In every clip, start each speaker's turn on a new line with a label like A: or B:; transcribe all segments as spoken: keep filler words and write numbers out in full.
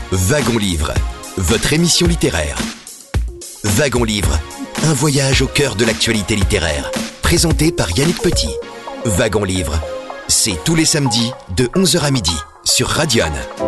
A: Wagon Livre, votre émission littéraire. Wagon Livre, un voyage au cœur de l'actualité littéraire. Présenté par Yannick Petit. Wagon Livre, c'est tous les samedis de onze heures à midi sur Radion.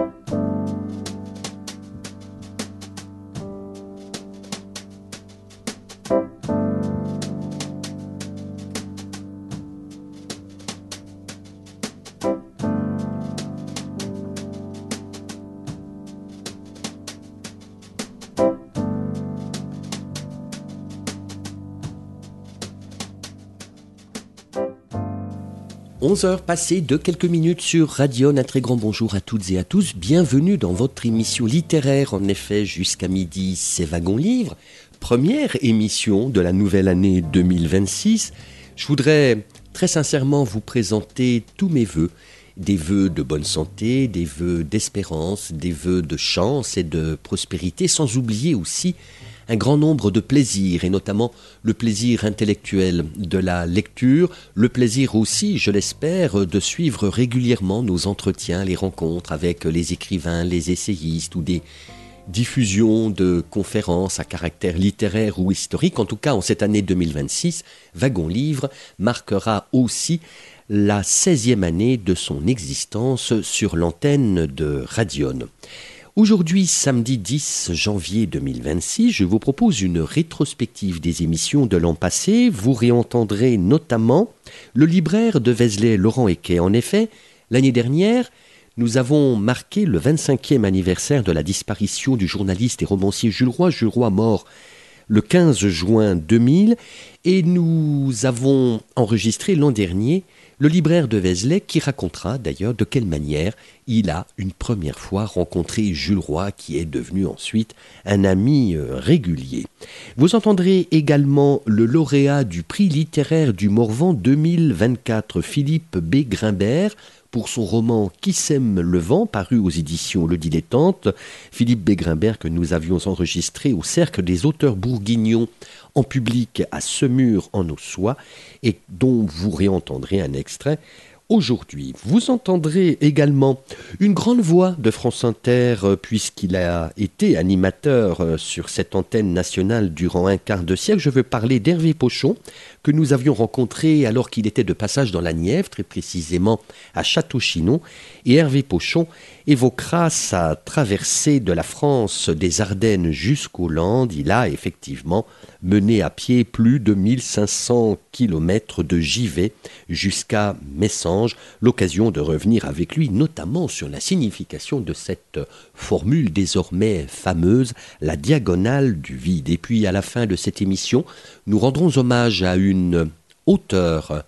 B: onze heures passées de quelques minutes sur Radion. Un très grand bonjour à toutes et à tous. Bienvenue dans votre émission littéraire. En effet, jusqu'à midi, c'est Wagon Livre. Première émission de la nouvelle année deux mille vingt-six. Je voudrais très sincèrement vous présenter tous mes vœux. Des vœux de bonne santé, des vœux d'espérance, des vœux de chance et de prospérité, sans oublier aussi un grand nombre de plaisirs, et notamment le plaisir intellectuel de la lecture, le plaisir aussi, je l'espère, de suivre régulièrement nos entretiens, les rencontres avec les écrivains, les essayistes ou des diffusions de conférences à caractère littéraire ou historique. En tout cas, en cette année deux mille vingt-six, Wagon Livre marquera aussi la seizième année de son existence sur l'antenne de Radion. Aujourd'hui, samedi dix janvier deux mille vingt-six, je vous propose une rétrospective des émissions de l'an passé. Vous réentendrez notamment le libraire de Vézelay, Laurent Equet. En effet, l'année dernière, nous avons marqué le vingt-cinquième anniversaire de la disparition du journaliste et romancier Jules Roy. Jules Roy mort le quinze juin deux mille, et nous avons enregistré l'an dernier le libraire de Vézelay, qui racontera d'ailleurs de quelle manière il a une première fois rencontré Jules Roy, qui est devenu ensuite un ami régulier. Vous entendrez également le lauréat du prix littéraire du Morvan deux mille vingt-quatre, Philippe B. Grimbert, pour son roman « Qui sème le vent », paru aux éditions Le Dilettante. Philippe B. Grimbert, que nous avions enregistré au Cercle des auteurs bourguignons en public à Semur en Ossois, et dont vous réentendrez un extrait aujourd'hui. Vous entendrez également une grande voix de France Inter, puisqu'il a été animateur sur cette antenne nationale durant un quart de siècle. Je veux parler d'Hervé Pochon, que nous avions rencontré alors qu'il était de passage dans la Nièvre, très précisément à Château-Chinon. Et Hervé Pochon évoquera sa traversée de la France des Ardennes jusqu'aux Landes. Il a effectivement mené à pied plus de mille cinq cents kilomètres de Givet jusqu'à Messanges. L'occasion de revenir avec lui notamment sur la signification de cette formule désormais fameuse, la diagonale du vide. Et puis à la fin de cette émission, nous rendrons hommage à une auteure,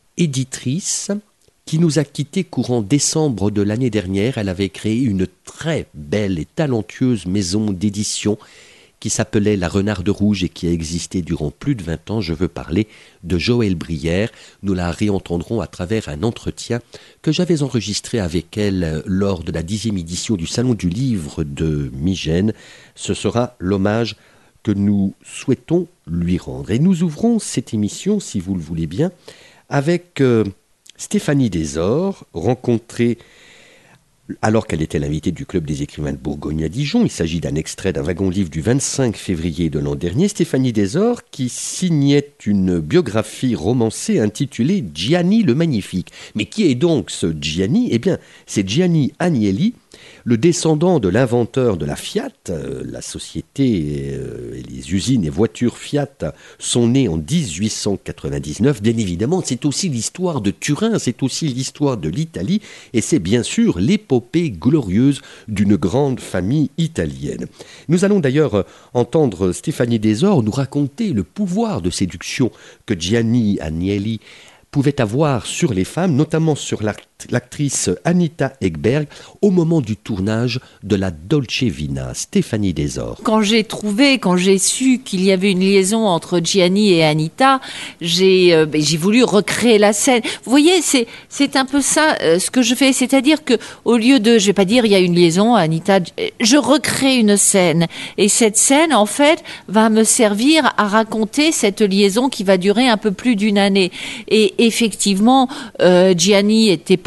B: éditrice, qui nous a quittés courant décembre de l'année dernière. Elle avait créé une très belle et talentueuse maison d'édition qui s'appelait La Renarde Rouge et qui a existé durant plus de vingt ans. Je veux parler de Joëlle Brière. Nous la réentendrons à travers un entretien que j'avais enregistré avec elle lors de la dixième édition du Salon du Livre de Migène. Ce sera l'hommage que nous souhaitons lui rendre. Et nous ouvrons cette émission, si vous le voulez bien, avec euh, Stéphanie Desor, rencontrée alors qu'elle était l'invitée du Club des écrivains de Bourgogne à Dijon. Il s'agit d'un extrait d'un wagon livre du vingt-cinq février de l'an dernier. Stéphanie Desor qui signait une biographie romancée intitulée « Gianni le Magnifique ». Mais qui est donc ce Gianni ? Eh bien, c'est Gianni Agnelli, le descendant de l'inventeur de la Fiat. Euh, la société, euh, et les usines et voitures Fiat sont nées en dix-huit cent quatre-vingt-dix-neuf. Bien évidemment, c'est aussi l'histoire de Turin, c'est aussi l'histoire de l'Italie, et c'est bien sûr l'épopée glorieuse d'une grande famille italienne. Nous allons d'ailleurs entendre Stéphanie Desor nous raconter le pouvoir de séduction que Gianni Agnelli pouvait avoir sur les femmes, notamment sur l'actrice Anita Ekberg, au moment du tournage de la Dolce Vita. Stéphanie Desor.
C: Quand j'ai trouvé, quand j'ai su qu'il y avait une liaison entre Gianni et Anita, j'ai, euh, j'ai voulu recréer la scène. Vous voyez, c'est, c'est un peu ça euh, ce que je fais, c'est-à-dire que au lieu de, je vais pas dire il y a une liaison, Anita, je recrée une scène. Et cette scène, en fait, va me servir à raconter cette liaison qui va durer un peu plus d'une année. Et effectivement, euh, Gianni était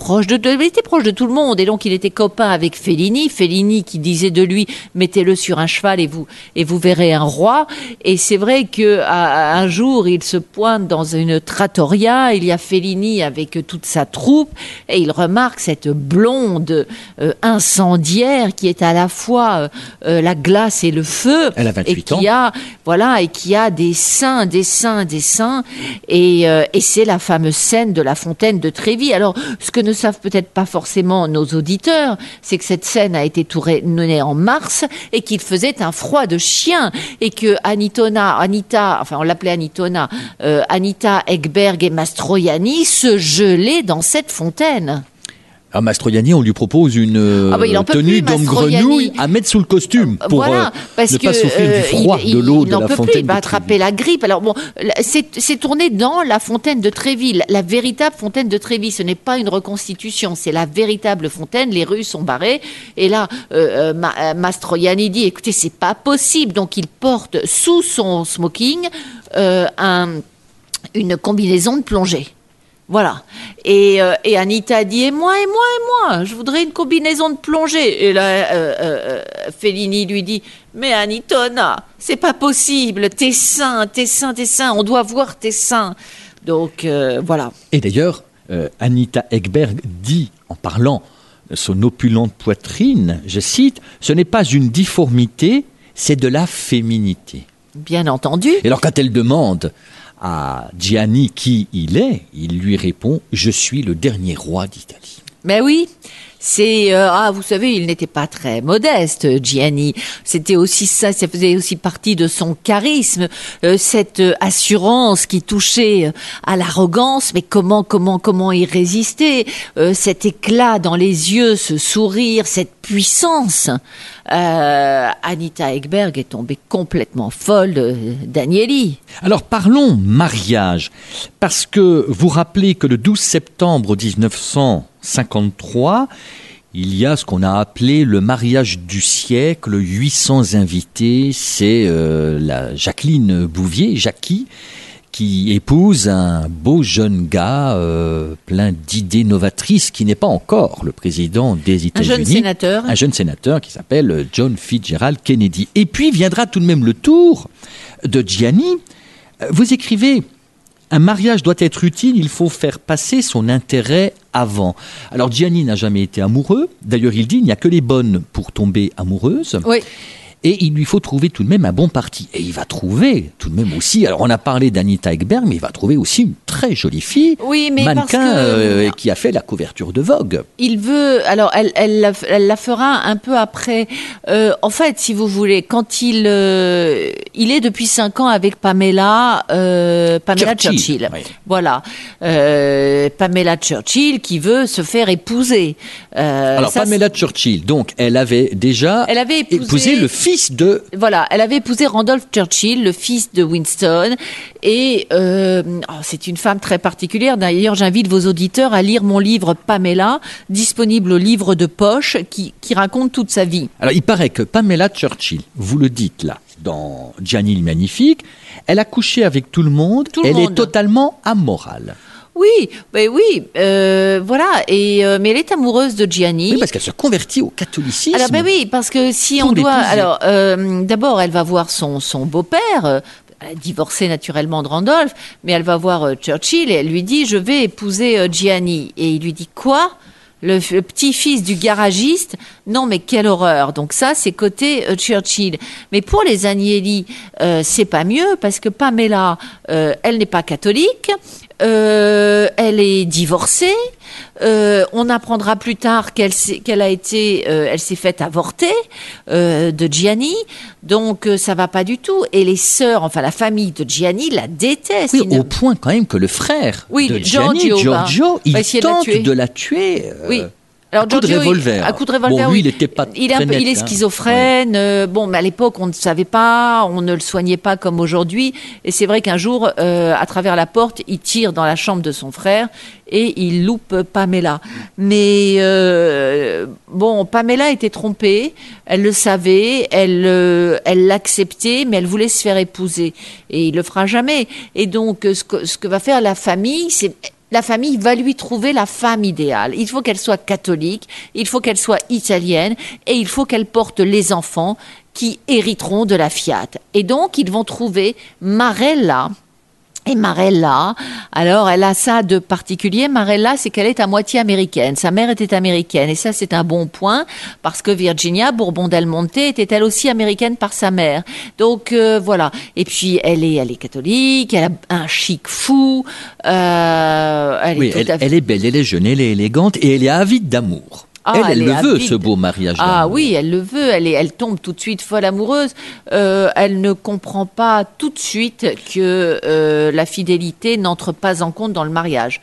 C: proche de, de, il était proche de tout le monde, et donc il était copain avec Fellini. Fellini qui disait de lui, mettez-le sur un cheval et vous et vous verrez un roi. Et c'est vrai que à, un jour, il se pointe dans une trattoria. Il y a Fellini avec toute sa troupe, et il remarque cette blonde euh, incendiaire qui est à la fois euh, la glace et le feu.
D: Elle a vingt-huit
C: et qui
D: ans.
C: A, voilà, et qui a des seins, des seins, des seins. Et, euh, et c'est la fameuse scène de la fontaine de Trévi. Alors, ce que ne savent peut-être pas forcément nos auditeurs, c'est que cette scène a été tournée en mars et qu'il faisait un froid de chien, et que Anitona, Anita, enfin on l'appelait Anitona, euh, Anita Ekberg et Mastroianni se gelaient dans cette fontaine.
D: À Mastroianni, on lui propose une euh,
C: ah bah,
D: tenue d'homme grenouille à mettre sous le costume pour
C: voilà,
D: euh,
C: parce
D: ne
C: que,
D: pas souffrir
C: euh,
D: du froid
C: il,
D: de l'eau
C: il,
D: de la
C: peut
D: fontaine
C: plus, il va
D: de
C: attraper la grippe. Alors bon, c'est, c'est tourné dans la fontaine de Trévi, la, la véritable fontaine de Trévi. Ce n'est pas une reconstitution, c'est la véritable fontaine. Les rues sont barrées, et là, euh, Ma, Mastroianni dit, écoutez, c'est pas possible. Donc il porte sous son smoking euh, un, une combinaison de plongée. Voilà. Et, euh, et Anita dit, et moi, et moi, et moi, je voudrais une combinaison de plongée. Et là, euh, euh, Fellini lui dit, mais Anitona, c'est pas possible, tes seins, tes seins, tes seins, on doit voir tes seins. Donc, euh, voilà.
D: Et d'ailleurs, euh, Anita Ekberg dit, en parlant de son opulente poitrine, je cite, ce n'est pas une difformité, c'est de la féminité.
C: Bien entendu.
D: Et alors, quand elle demande à Gianni qui il est, il lui répond « Je suis le dernier roi d'Italie ».
C: Mais oui, c'est euh, ah vous savez, il n'était pas très modeste, Gianni. C'était aussi ça, ça faisait aussi partie de son charisme, euh, cette euh, assurance qui touchait euh, à l'arrogance. Mais comment comment comment y résister, euh, cet éclat dans les yeux, ce sourire, cette puissance. Euh, Anita Ekberg est tombée complètement folle de, d'Agnelli.
D: Alors parlons mariage, parce que vous rappelez que le douze septembre dix-neuf cent cinquante-trois, il y a ce qu'on a appelé le mariage du siècle, huit cents invités, c'est euh, la Jacqueline Bouvier, Jackie, qui épouse un beau jeune gars euh, plein d'idées novatrices qui n'est pas encore le président des États-Unis.
C: Un jeune sénateur.
D: Un jeune sénateur qui s'appelle John Fitzgerald Kennedy. Et puis viendra tout de même le tour de Gianni. Vous écrivez « Un mariage doit être utile, il faut faire passer son intérêt avant ». Alors Gianni n'a jamais été amoureux. D'ailleurs, il dit « Il n'y a que les bonnes pour tomber amoureuses ».
C: Oui.
D: Et il lui faut trouver tout de même un bon parti. Et il va trouver tout de même aussi, alors on a parlé d'Anita Ekberg, mais il va trouver aussi une très jolie fille,
C: oui, mais
D: mannequin
C: parce que,
D: euh, qui a fait la couverture de Vogue.
C: Il veut, alors elle, elle, la, elle la fera un peu après. Euh, en fait, si vous voulez, quand il, euh, il est depuis cinq ans avec Pamela, euh, Pamela Churchill. Churchill.
D: Oui.
C: Voilà, euh, Pamela Churchill qui veut se faire épouser. Euh,
D: alors
C: ça,
D: Pamela Churchill, donc elle avait déjà
C: elle avait épousé,
D: épousé le fils de...
C: Voilà, elle avait épousé Randolph Churchill, le fils de Winston, et euh, oh, c'est une femme très particulière. D'ailleurs, j'invite vos auditeurs à lire mon livre Pamela, disponible au livre de poche, qui, qui raconte toute sa vie.
D: Alors, il paraît que Pamela Churchill, vous le dites là, dans Gianni le Magnifique, elle a couché avec tout le monde,
C: tout le
D: elle
C: monde.
D: est totalement amorale.
C: Oui, ben oui, euh, voilà. Et euh, mais elle est amoureuse de Gianni.
D: Oui, parce qu'elle se convertit au catholicisme.
C: Alors ben oui, parce que si
D: Pour
C: on doit,
D: l'épouser.
C: alors euh, d'abord elle va voir son son beau-père. Euh, elle a divorcé naturellement de Randolph, mais elle va voir euh, Churchill et elle lui dit je vais épouser euh, Gianni. Et il lui dit quoi? Le, le petit-fils du garagiste, non mais quelle horreur. Donc ça, c'est côté euh, Churchill. Mais pour les Agnelli, euh, c'est pas mieux parce que Pamela, euh, elle n'est pas catholique, euh, elle est divorcée. Euh, on apprendra plus tard qu'elle s'est, qu'elle a été, euh, elle s'est faite avorter euh, de Gianni. Donc euh, ça va pas du tout. Et les sœurs, enfin la famille de Gianni, la détestent.
D: Oui,
C: Ils ne-
D: au point quand même que le frère
C: Oui,
D: de Gianni,
C: Giorgio,
D: Giorgio,
C: va-
D: il
C: va essayer de la
D: tente
C: tuer.
D: de la tuer. euh,
C: Oui.
D: à coup de
C: Giorgio, il-
D: revolver.
C: à coup de revolver,
D: Bon, lui,
C: oui.
D: il n'était pas
C: Il est, un
D: très
C: peu,
D: net,
C: il est
D: hein.
C: schizophrène. euh, bon, mais à l'époque, on ne savait pas, on ne le soignait pas comme aujourd'hui. Et c'est vrai qu'un jour, euh, à travers la porte, il tire dans la chambre de son frère et il loupe Pamela. Mais euh, bon, Pamela était trompée. Elle le savait, elle, euh, elle l'acceptait, mais elle voulait se faire épouser. Et il le fera jamais. Et donc, ce que, ce que va faire la famille, c'est la famille va lui trouver la femme idéale. Il faut qu'elle soit catholique, il faut qu'elle soit italienne et il faut qu'elle porte les enfants qui hériteront de la Fiat. Et donc, ils vont trouver Marella. Et Marella, alors elle a ça de particulier. Marella, c'est qu'elle est à moitié américaine. Sa mère était américaine. Et ça, c'est un bon point, parce que Virginia Bourbon del Monte était elle aussi américaine par sa mère. Donc, euh, voilà. Et puis, elle est, elle est catholique, elle a un chic fou. Euh, elle
D: oui,
C: est
D: elle,
C: tout à fait...
D: elle est belle, elle est jeune, elle est élégante et elle est avide d'amour.
C: Ah,
D: elle, elle,
C: elle
D: le
C: est
D: veut,
C: avide.
D: ce beau mariage d'amour.
C: Ah oui, elle le veut. Elle, est, elle tombe tout de suite folle amoureuse. Euh, elle ne comprend pas tout de suite que euh, la fidélité n'entre pas en compte dans le mariage.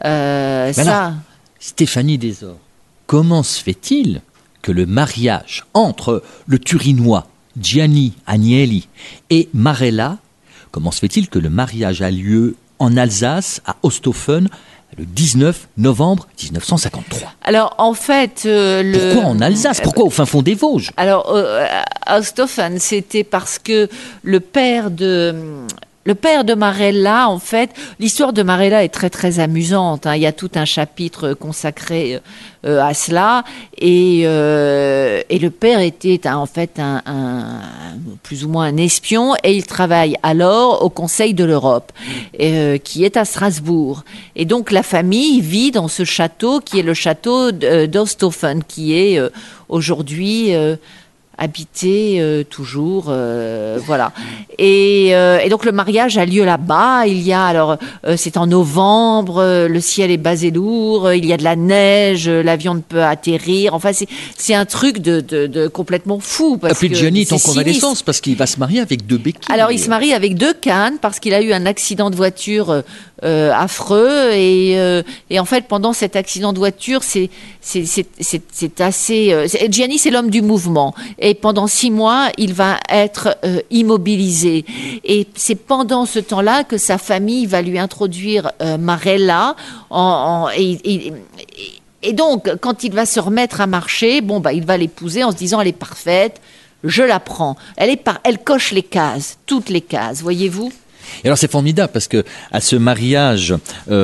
C: Euh, ça...
D: Alors, Stéphanie Desor, comment se fait-il que le mariage entre le Turinois Gianni Agnelli et Marella, comment se fait-il que le mariage a lieu en Alsace, à Osthofen, le dix-neuf novembre dix-neuf cent cinquante-trois.
C: Alors, en fait... Euh, le...
D: Pourquoi en Alsace ? Pourquoi au fin fond des Vosges ?
C: Alors, euh, à Osthofen, c'était parce que le père de... Le père de Marella, en fait, l'histoire de Marella est très très amusante. Hein. Il y a tout un chapitre consacré euh, à cela. Et, euh, et le père était un, en fait un, un, plus ou moins un espion, et il travaille alors au Conseil de l'Europe, euh, qui est à Strasbourg. Et donc la famille vit dans ce château qui est le château d'Osthofen, qui est euh, aujourd'hui... Euh, habité euh, toujours, euh, voilà. Et, euh, et donc le mariage a lieu là-bas. Il y a alors, euh, c'est en novembre, euh, le ciel est bas et lourd, euh, il y a de la neige, euh, l'avion ne peut atterrir. Enfin, c'est c'est un truc de, de, de complètement fou.
D: Et puis Gianni est en
C: sinistre.
D: convalescence parce qu'il va se marier avec deux béquilles.
C: Alors il se marie avec deux cannes parce qu'il a eu un accident de voiture euh, euh, affreux et, euh, et en fait pendant cet accident de voiture, c'est c'est c'est c'est, c'est assez. Euh, c'est, Gianni, c'est l'homme du mouvement. Et pendant six mois, il va être euh, immobilisé. Et c'est pendant ce temps-là que sa famille va lui introduire euh, Marella. En, en, et, et, et donc, quand il va se remettre à marcher, bon, bah, il va l'épouser en se disant, elle est parfaite, je la prends. Elle, est par, elle coche les cases, toutes les cases, voyez-vous ?
D: Et alors c'est formidable parce que à ce mariage,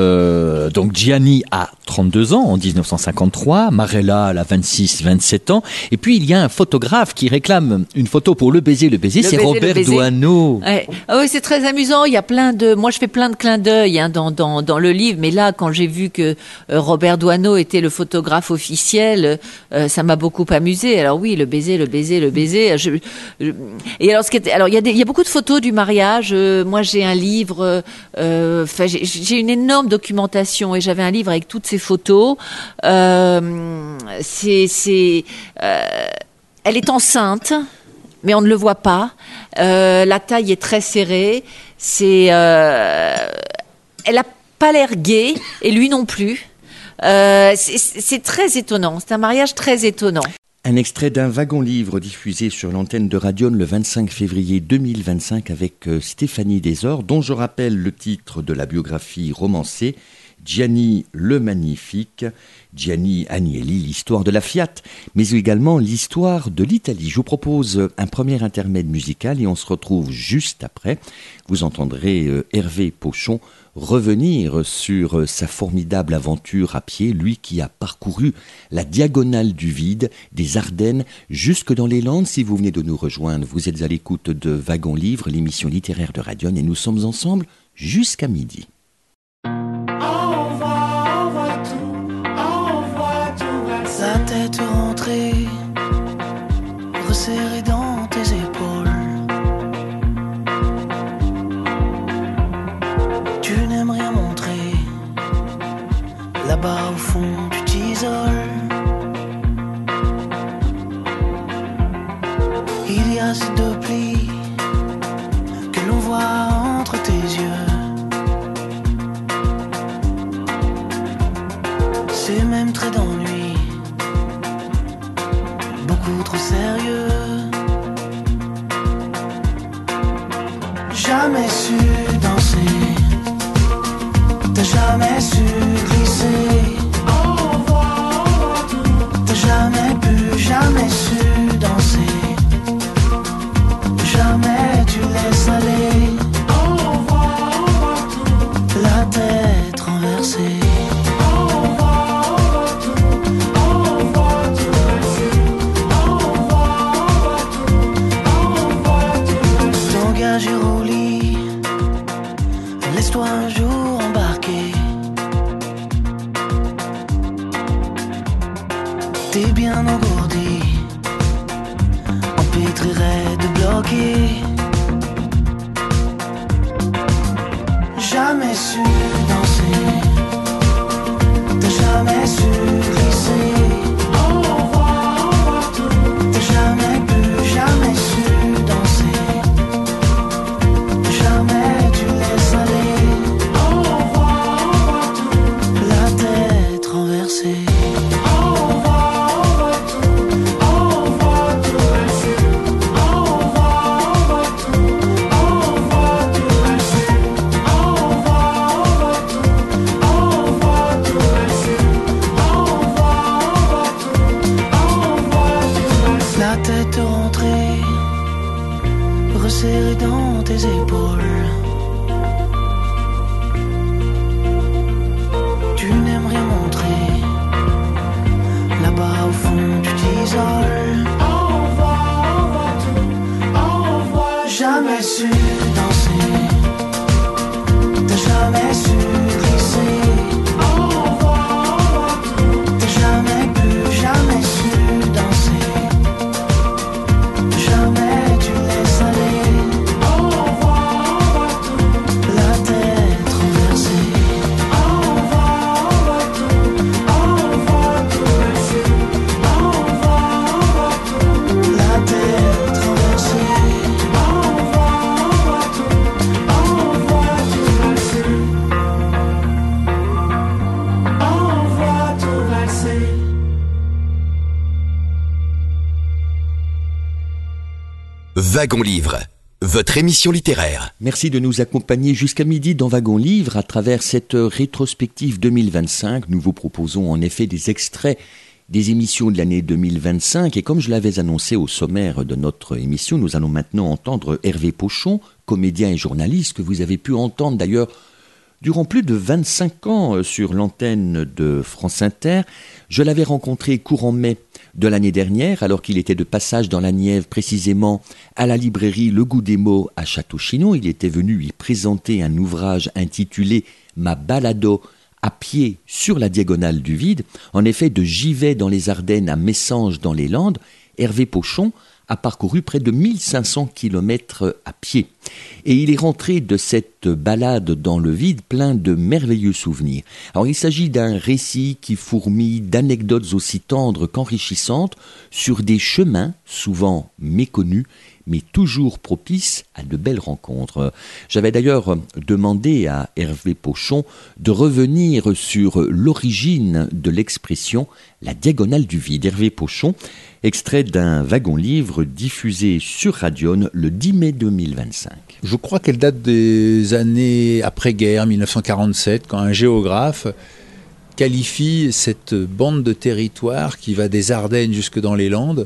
D: euh, donc Gianni a trente-deux ans en dix-neuf cent cinquante-trois, Marella elle a vingt-six, vingt-sept ans, et puis il y a un photographe qui réclame une photo pour le baiser, le baiser,
C: le
D: c'est
C: baiser,
D: Robert
C: baiser.
D: Doisneau.
C: Ouais. Ah oui, c'est très amusant. Il y a plein de, moi je fais plein de clins d'œil hein, dans, dans dans le livre, mais là quand j'ai vu que euh, Robert Doisneau était le photographe officiel, euh, ça m'a beaucoup amusé. Alors oui, le baiser, le baiser, le baiser. Je, je... Et alors ce qui était, alors il y a des, il y a beaucoup de photos du mariage. Euh, moi j'ai un livre, euh, j'ai, j'ai une énorme documentation et j'avais un livre avec toutes ces photos. Euh, c'est, c'est, euh, elle est enceinte, mais on ne le voit pas. Euh, la taille est très serrée. C'est, euh, elle a pas l'air gaie et lui non plus. Euh, c'est, c'est très étonnant. C'est un mariage très étonnant.
B: Un extrait d'un wagon-livre diffusé sur l'antenne de Radion le vingt-cinq février deux mille vingt-cinq avec Stéphanie Desor, dont je rappelle le titre de la biographie romancée, Gianni le Magnifique, Gianni Agnelli, l'histoire de la Fiat, mais également l'histoire de l'Italie. Je vous propose un premier intermède musical et on se retrouve juste après. Vous entendrez Hervé Pochon revenir sur sa formidable aventure à pied, lui qui a parcouru la diagonale du vide des Ardennes jusque dans les Landes. Si vous venez de nous rejoindre, vous êtes à l'écoute de Wagon Livre, l'émission littéraire de Radion, et nous sommes ensemble jusqu'à midi.
E: Sa tête rentrée, resserrée dans tes épaules. Tu n'aimes rien montrer, là-bas au fond tu t'isoles. Il y a ces deux plis que l'on voit entre tes yeux. Ces mêmes traits d'ennui, beaucoup trop sérieux. Jamais su danser, t'as jamais su glisser. T'as jamais pu, jamais su danser. Jamais tu laisses aller la tête renversée. t'écrirais de bloquer. Jamais su danser, t'as jamais su glisser. T'as jamais pu, jamais su danser. Jamais tu laisses aller. La tête renversée. Resserré dans tes épaules. Tu n'aimes rien montrer. Là-bas au fond tu t'isoles. Jamais su danser. T'as jamais su glisser. T'as jamais pu, jamais su danser. Jamais tu laisses aller. La tête renversée. La tête renversée.
A: Wagon Livre, votre émission littéraire.
B: Merci de nous accompagner jusqu'à midi dans Wagon Livre à travers cette rétrospective deux mille vingt-cinq. Nous vous proposons en effet des extraits des émissions de l'année deux mille vingt-cinq et comme je l'avais annoncé au sommaire de notre émission, nous allons maintenant entendre Hervé Pochon, comédien et journaliste que vous avez pu entendre d'ailleurs durant plus de vingt-cinq ans sur l'antenne de France Inter. Je l'avais rencontré courant mai de l'année dernière, alors qu'il était de passage dans la Nièvre, précisément à la librairie Le Goût des mots à Château-Chinon. Il était venu y présenter un ouvrage intitulé « Ma balado à pied sur la diagonale du vide ». En effet, de Givet dans les Ardennes à Messanges dans les Landes, Hervé Pochon a parcouru près de mille cinq cents kilomètres à pied. Et il est rentré de cette balade dans le vide plein de merveilleux souvenirs. Alors il s'agit d'un récit qui fourmille d'anecdotes aussi tendres qu'enrichissantes sur des chemins souvent méconnus mais toujours propices à de belles rencontres. J'avais d'ailleurs demandé à Hervé Pochon de revenir sur l'origine de l'expression « la diagonale du vide ». Hervé Pochon, extrait d'un wagon-livre diffusé sur Radion le dix mai deux mille vingt-cinq.
F: Je crois qu'elle date des années après-guerre, mille neuf cent quarante-sept, quand un géographe qualifie cette bande de territoire qui va des Ardennes jusque dans les Landes,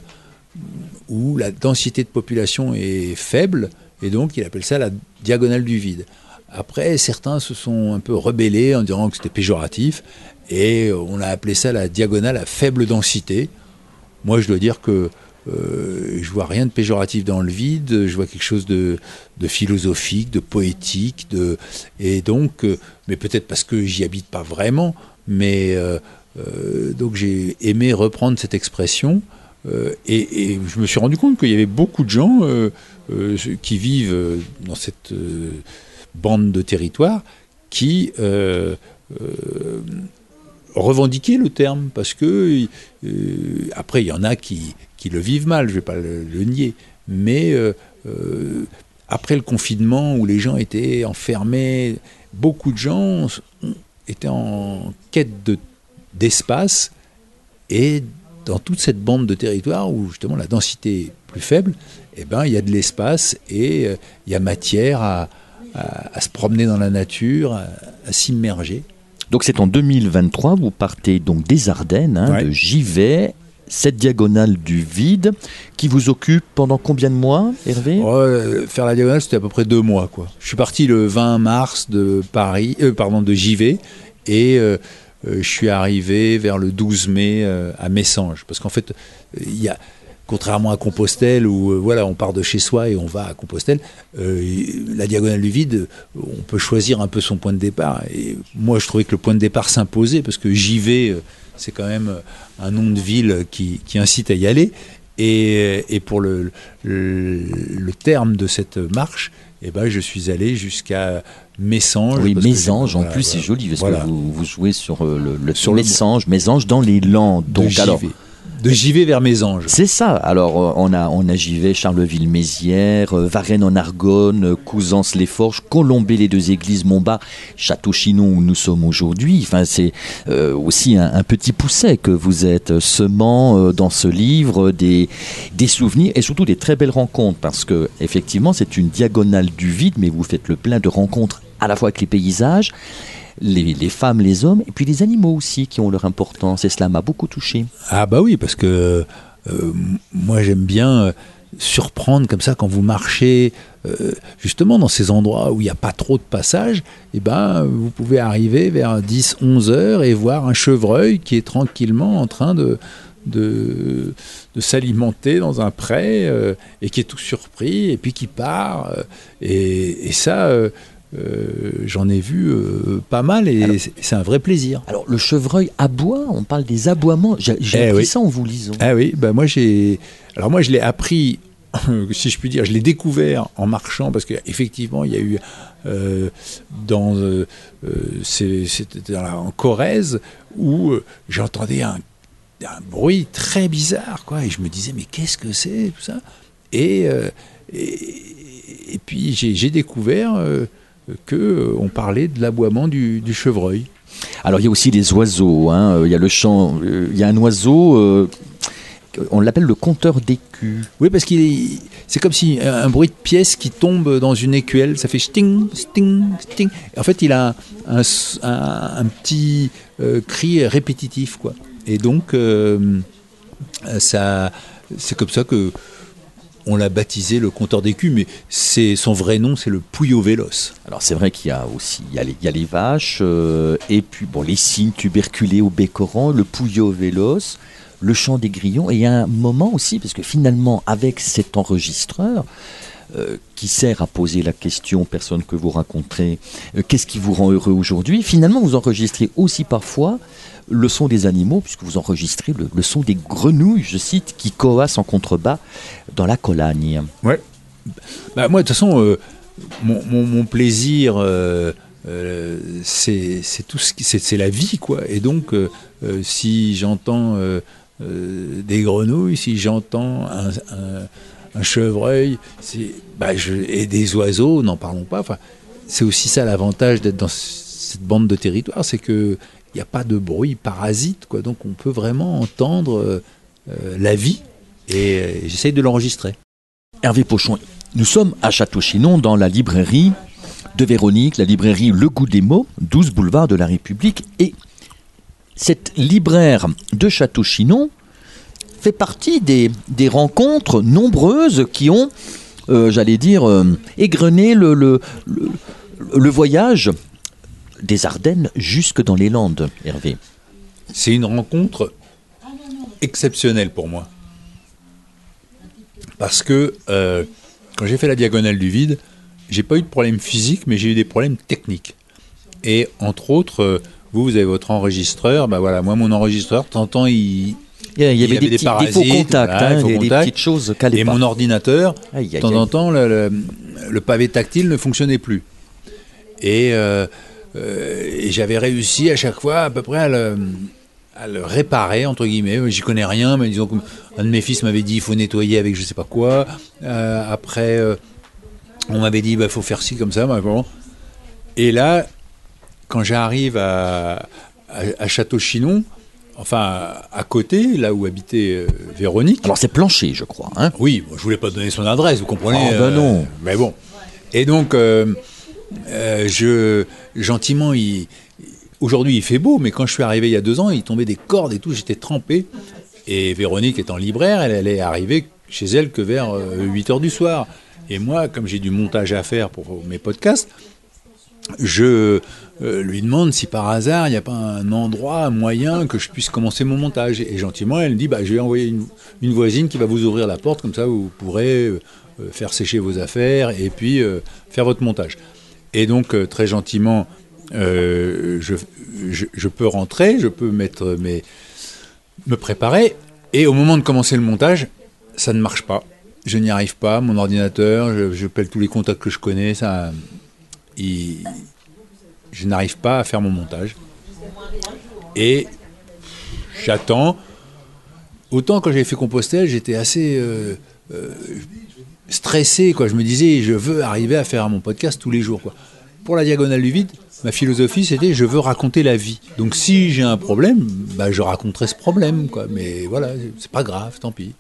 F: où la densité de population est faible, et donc il appelle ça la diagonale du vide. Après, certains se sont un peu rebellés en disant que c'était péjoratif, et on a appelé ça la diagonale à faible densité. Moi, je dois dire que euh, je vois rien de péjoratif dans le vide, je vois quelque chose de, de philosophique, de poétique, de, et donc, euh, mais peut-être parce que j'y habite pas vraiment, mais euh, euh, donc j'ai aimé reprendre cette expression. Euh, et, et je me suis rendu compte qu'il y avait beaucoup de gens euh, euh, qui vivent dans cette euh, bande de territoire qui euh, euh, revendiquaient le terme, parce que euh, après il y en a qui, qui le vivent mal, je ne vais pas le, le nier, mais euh, euh, après le confinement où les gens étaient enfermés, beaucoup de gens étaient en quête de, d'espace, et dans toute cette bande de territoire où justement la densité est plus faible, eh ben, il y a de l'espace et euh, il y a matière à, à, à se promener dans la nature, à, à s'immerger.
D: Donc c'est en deux mille vingt-trois, vous partez donc des Ardennes, hein, ouais. de Givet, cette diagonale du vide, qui vous occupe pendant combien de mois, Hervé ?
F: euh, Faire la diagonale, c'était à peu près deux mois, quoi. Je suis parti le vingt mars de Paris, euh, pardon, de Givet, et euh, Euh, je suis arrivé vers le douze mai euh, à Messanges, parce qu'en fait, il euh, y a, contrairement à Compostelle où euh, voilà, on part de chez soi et on va à Compostelle, euh, la diagonale du vide, on peut choisir un peu son point de départ. Et moi, je trouvais que le point de départ s'imposait, parce que Givet, euh, c'est quand même un nom de ville qui, qui incite à y aller. Et, et pour le, le, le terme de cette marche, eh ben, je suis allé jusqu'à Messanges.
D: Oui,
F: parce que
D: Messanges,
F: j'ai-
D: en
F: voilà,
D: plus,
F: voilà.
D: c'est joli, parce
F: Voilà.
D: que vous, vous jouez sur euh, le, le
F: Sur le-
D: Messanges, Messanges dans les Landes.
F: De
D: Donc,
F: Givet.
D: alors,
F: De Givet vers Messanges.
D: c'est ça. Alors, euh, on a, on a Givet, Charleville-Mézières, euh, Varennes en Argonne, euh, Couzance-les-Forges, Colombey, les deux églises, Montbard, Château-Chinon, où nous sommes aujourd'hui. Enfin, c'est euh, aussi un, un petit pousset que vous êtes, euh, semant euh, dans ce livre euh, des, des souvenirs et surtout des très belles rencontres, parce que effectivement, c'est une diagonale du vide, mais vous faites le plein de rencontres à la fois avec les paysages, les, les femmes, les hommes, et puis les animaux aussi qui ont leur importance. Et cela m'a beaucoup touché.
F: Ah bah oui, parce que euh, moi j'aime bien euh, surprendre comme ça quand vous marchez euh, justement dans ces endroits où il n'y a pas trop de passages, et ben vous pouvez arriver vers dix onze heures et voir un chevreuil qui est tranquillement en train de de, de s'alimenter dans un pré euh, et qui est tout surpris et puis qui part euh, et, et ça euh, euh, j'en ai vu euh, pas mal et
D: Alors-
F: c'est c'est un vrai plaisir.
D: Alors, le chevreuil aboie, on parle des aboiements. J'ai j'ai
F: Eh
D: appris
F: oui.
D: ça en vous lisant.
F: Ah oui, bah moi j'ai. Alors moi je l'ai appris, si je puis dire, je l'ai découvert en marchant parce qu'effectivement il y a eu euh, dans euh, euh, c'est- c'était dans la- en Corrèze où euh, j'entendais un, un bruit très bizarre quoi et je me disais mais qu'est-ce que c'est tout ça et, euh, et et puis j'ai j'ai découvert euh, que euh, on parlait de l'aboiement du, du chevreuil.
D: Alors, il y a aussi des oiseaux. Hein. Euh, Il y a le chant. euh, Il y a un oiseau. euh, on l'appelle le compteur d'écus.
F: Oui, parce qu'il est, c'est comme si un, un bruit de pièce qui tombe dans une écuelle, ça fait sting, sting, sting. En fait, il a un, un, un- un petit euh, cri répétitif, quoi. Et donc, euh, ça, c'est comme ça que on l'a baptisé le compteur d'écus, mais c'est son vrai nom, c'est le Puyo Véloce.
D: Alors, c'est vrai qu'il y a aussi il y a les, il y a les vaches, euh, et puis bon, les cygnes tuberculés au bécoran, le pouillot véloce, le chant des grillons. Et il y a un moment aussi, parce que finalement, avec cet enregistreur, euh, qui sert à poser la question, personne que vous rencontrez, euh, qu'est-ce qui vous rend heureux aujourd'hui? Finalement, vous enregistrez aussi parfois le son des animaux, puisque vous enregistrez le, le son des grenouilles, je cite, qui coassent en contrebas dans la Colagne.
F: Ouais. Bah, moi, de toute façon, euh, mon, mon- mon plaisir, euh, euh, c'est c'est tout ce qui, c'est c'est la vie, quoi. Et donc, euh, euh, si j'entends euh, euh, des grenouilles, si j'entends un, un- un chevreuil, c'est- bah, je- et des oiseaux, n'en parlons pas. Enfin, c'est aussi ça l'avantage d'être dans cette bande de territoire, c'est que il n'y a pas de bruit parasite, quoi. Donc, on peut vraiment entendre euh, euh, la vie. Et euh, j'essaye de l'enregistrer.
D: Hervé Pochon, nous sommes à Château-Chinon dans la librairie de Véronique, la librairie Le Goût des mots, douze boulevard de la République. Et cette libraire de Château-Chinon fait partie des, des rencontres nombreuses qui ont, euh, j'allais dire, euh, égrené le, le, le, le voyage des Ardennes jusque dans les Landes, Hervé.
F: C'est une rencontre exceptionnelle pour moi. Parce que euh, quand j'ai fait la diagonale du vide, j'ai pas eu de problème physique, mais j'ai eu des problèmes techniques. Et entre autres, euh, vous, vous avez votre enregistreur. Bah voilà, moi, mon enregistreur, de temps en temps, il,
D: Il y avait,
F: Il y avait
D: des,
F: des
D: petits,
F: parasites,
D: des faux contacts,
F: voilà,
D: hein,
F: des faux
D: des, des
F: contacts.
D: petites choses qu'elle
F: et
D: pas.
F: mon ordinateur,
D: Aïe,
F: de
D: aïe,
F: temps
D: aïe.
F: en temps, le, le- le pavé tactile ne fonctionnait plus. Et, euh, euh, et j'avais réussi à chaque fois à peu près à le, à le réparer, entre guillemets. J'y connais rien, mais disons qu'un de mes fils m'avait dit il faut nettoyer avec je sais pas quoi. Euh, après, euh, on m'avait dit il bah, faut faire ci comme ça. Bah, bon. Et là, quand j'arrive à, à, à Château-Chinon, enfin à côté, là où habitait euh, Véronique.
D: Alors c'est Plancher, je crois. Hein.
F: Oui, bon, je voulais pas donner son adresse, vous comprenez.
D: Ah, ben non.
F: Mais bon. Et donc, euh, euh, je gentiment, il, aujourd'hui il fait beau, mais quand je suis arrivé il y a deux ans, il tombait des cordes et tout, j'étais trempé. Et Véronique étant libraire, elle allait arriver chez elle que vers euh, huit heures du soir. Et moi, comme j'ai du montage à faire pour mes podcasts, je euh, lui demande si par hasard il n'y a pas un endroit, un moyen que je puisse commencer mon montage. Et gentiment, elle me dit bah, je vais envoyer une, une voisine qui va vous ouvrir la porte, comme ça vous pourrez euh, faire sécher vos affaires et puis euh, faire votre montage. Et donc, euh, très gentiment, euh, je, je, je peux rentrer, je peux mettre mes, me préparer. Et au moment de commencer le montage, ça ne marche pas. Je n'y arrive pas. Mon ordinateur, je, je pèle tous les contacts que je connais. Ça, il, je n'arrive pas à faire mon montage. Et j'attends. Autant quand j'avais fait Compostelle, j'étais assez euh, euh, stressé, quoi. Je me disais, je veux arriver à faire mon podcast tous les jours, quoi. Pour la Diagonale du Vide, ma philosophie, c'était, je veux raconter la vie. Donc si j'ai un problème, bah, je raconterai ce problème, quoi. Mais voilà, c'est pas grave, tant pis.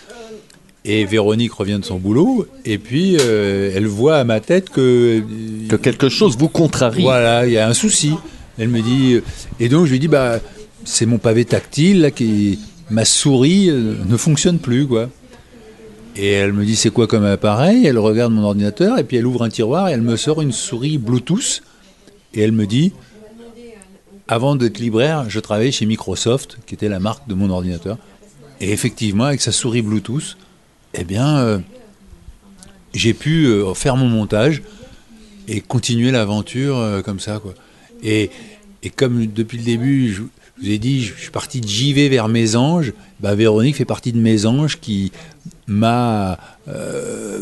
F: Et Véronique revient de son boulot, et puis euh, elle voit à ma tête que...
D: Que quelque chose vous contrarie.
F: Voilà, il y a un souci. Elle me dit... Et donc je lui dis, bah, c'est mon pavé tactile, là, qui... Ma souris euh, ne fonctionne plus, quoi. Et elle me dit, c'est quoi comme appareil ? Elle regarde mon ordinateur, et puis elle ouvre un tiroir, et elle me sort une souris Bluetooth. Et elle me dit, avant d'être libraire, je travaillais chez Microsoft, qui était la marque de mon ordinateur. Et effectivement, avec sa souris Bluetooth, eh bien, euh, j'ai pu euh, faire mon montage et continuer l'aventure euh, comme ça, quoi. Et, et comme depuis le début, je, je vous ai dit, je suis parti de J V vers Mésange, bah, Véronique fait partie de Mésange qui m'a euh,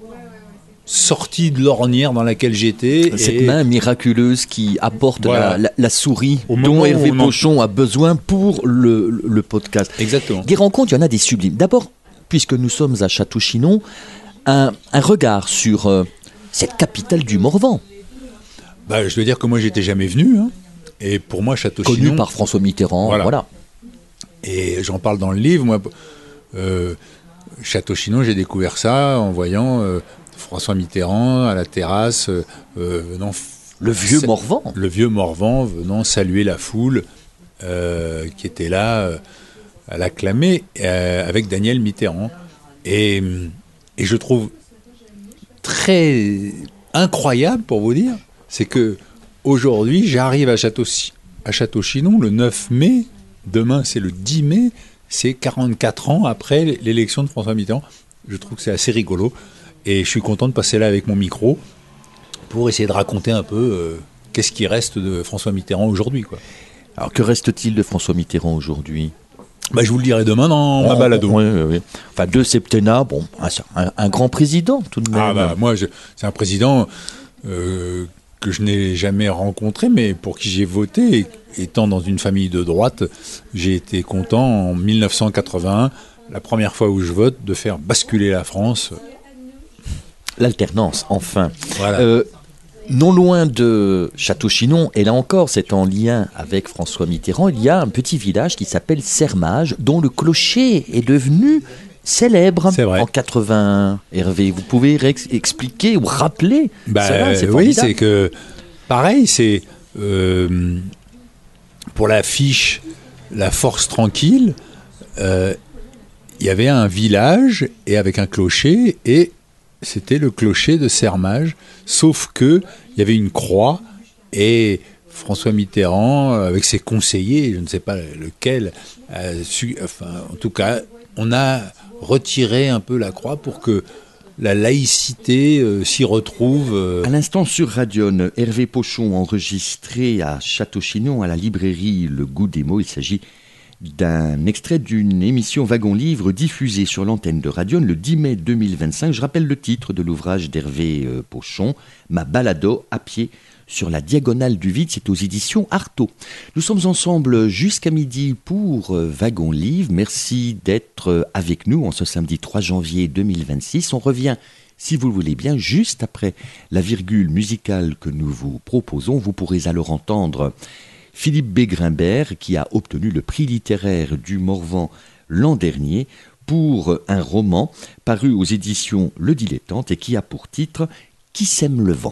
F: sorti de l'ornière dans laquelle j'étais.
D: Cette
F: et...
D: main miraculeuse qui apporte
F: voilà.
D: la, la, la souris
F: Au
D: dont Hervé
F: en...
D: Pochon a besoin pour le, le podcast.
F: Exactement.
D: Des rencontres, il y en a des sublimes. D'abord, puisque nous sommes à Château-Chinon, un, un regard sur euh, cette capitale du Morvan.
F: Bah, je veux dire que moi, j'étais jamais venu. Hein. Et pour moi, Château-Chinon...
D: Connu par François Mitterrand, voilà. voilà.
F: Et j'en parle dans le livre. Moi, euh, Château-Chinon, j'ai découvert ça en voyant euh, François Mitterrand à la terrasse, euh, venant...
D: Le vieux Morvan.
F: Le vieux Morvan venant saluer la foule euh, qui était là... Euh, à l'acclamer euh, avec Daniel Mitterrand. Et, et je trouve très incroyable, pour vous dire, c'est que aujourd'hui, j'arrive à, Château, à Château-Chinon le neuf mai. Demain, c'est le dix mai. C'est quarante-quatre ans après l'élection de François Mitterrand. Je trouve que c'est assez rigolo. Et je suis content de passer là avec mon micro pour essayer de raconter un peu euh, qu'est-ce qui reste de François Mitterrand aujourd'hui, quoi.
D: Alors, que reste-t-il de François Mitterrand aujourd'hui ?
F: Bah, je vous le dirai demain dans oh, ma balado.
D: Oui, oui, oui. Enfin, deux septennats, bon, un, un grand président tout de même.
F: Ah bah, moi, je, c'est un président euh, que je n'ai jamais rencontré, mais pour qui j'ai voté. Et, étant dans une famille de droite, j'ai été content en mille neuf cent quatre-vingt-un, la première fois où je vote, de faire basculer la France.
D: L'alternance, enfin.
F: Voilà.
D: Euh, Non loin de Château-Chinon, et là encore c'est en lien avec François Mitterrand, il y a un petit village qui s'appelle Sermage, dont le clocher est devenu célèbre en quatre-vingt. Hervé, vous pouvez ré- expliquer ou rappeler
F: bah,
D: cela, c'est
F: oui, c'est que, pareil, c'est euh, pour l'affiche La Force Tranquille, euh, il y avait un village et avec un clocher, et c'était le clocher de Sermage, sauf que il y avait une croix et François Mitterrand, avec ses conseillers, je ne sais pas lequel, a su, enfin, en tout cas, on a retiré un peu la croix pour que la laïcité euh, s'y retrouve. Euh...
B: À l'instant sur Radion, Hervé Pochon enregistré à Château-Chinon à la librairie Le Goût des mots. Il s'agit d'un extrait d'une émission Wagon Livre diffusée sur l'antenne de Radion le dix mai deux mille vingt-cinq. Je rappelle le titre de l'ouvrage d'Hervé euh, Pochon, Ma balado à pied sur la Diagonale du Vide, c'est aux éditions Artaud. Nous sommes ensemble jusqu'à midi pour euh, Wagon Livre. Merci d'être euh, avec nous en ce samedi trois janvier deux mille vingt-six. On revient, si vous le voulez bien, juste après la virgule musicale que nous vous proposons. Vous pourrez alors entendre Philippe B. Grimbert, qui a obtenu le prix littéraire du Morvan l'an dernier pour un roman paru aux éditions Le Dilettante et qui a pour titre « Qui sème le vent ».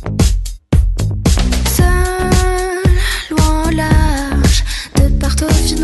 G: Seul, loin au large, de partout.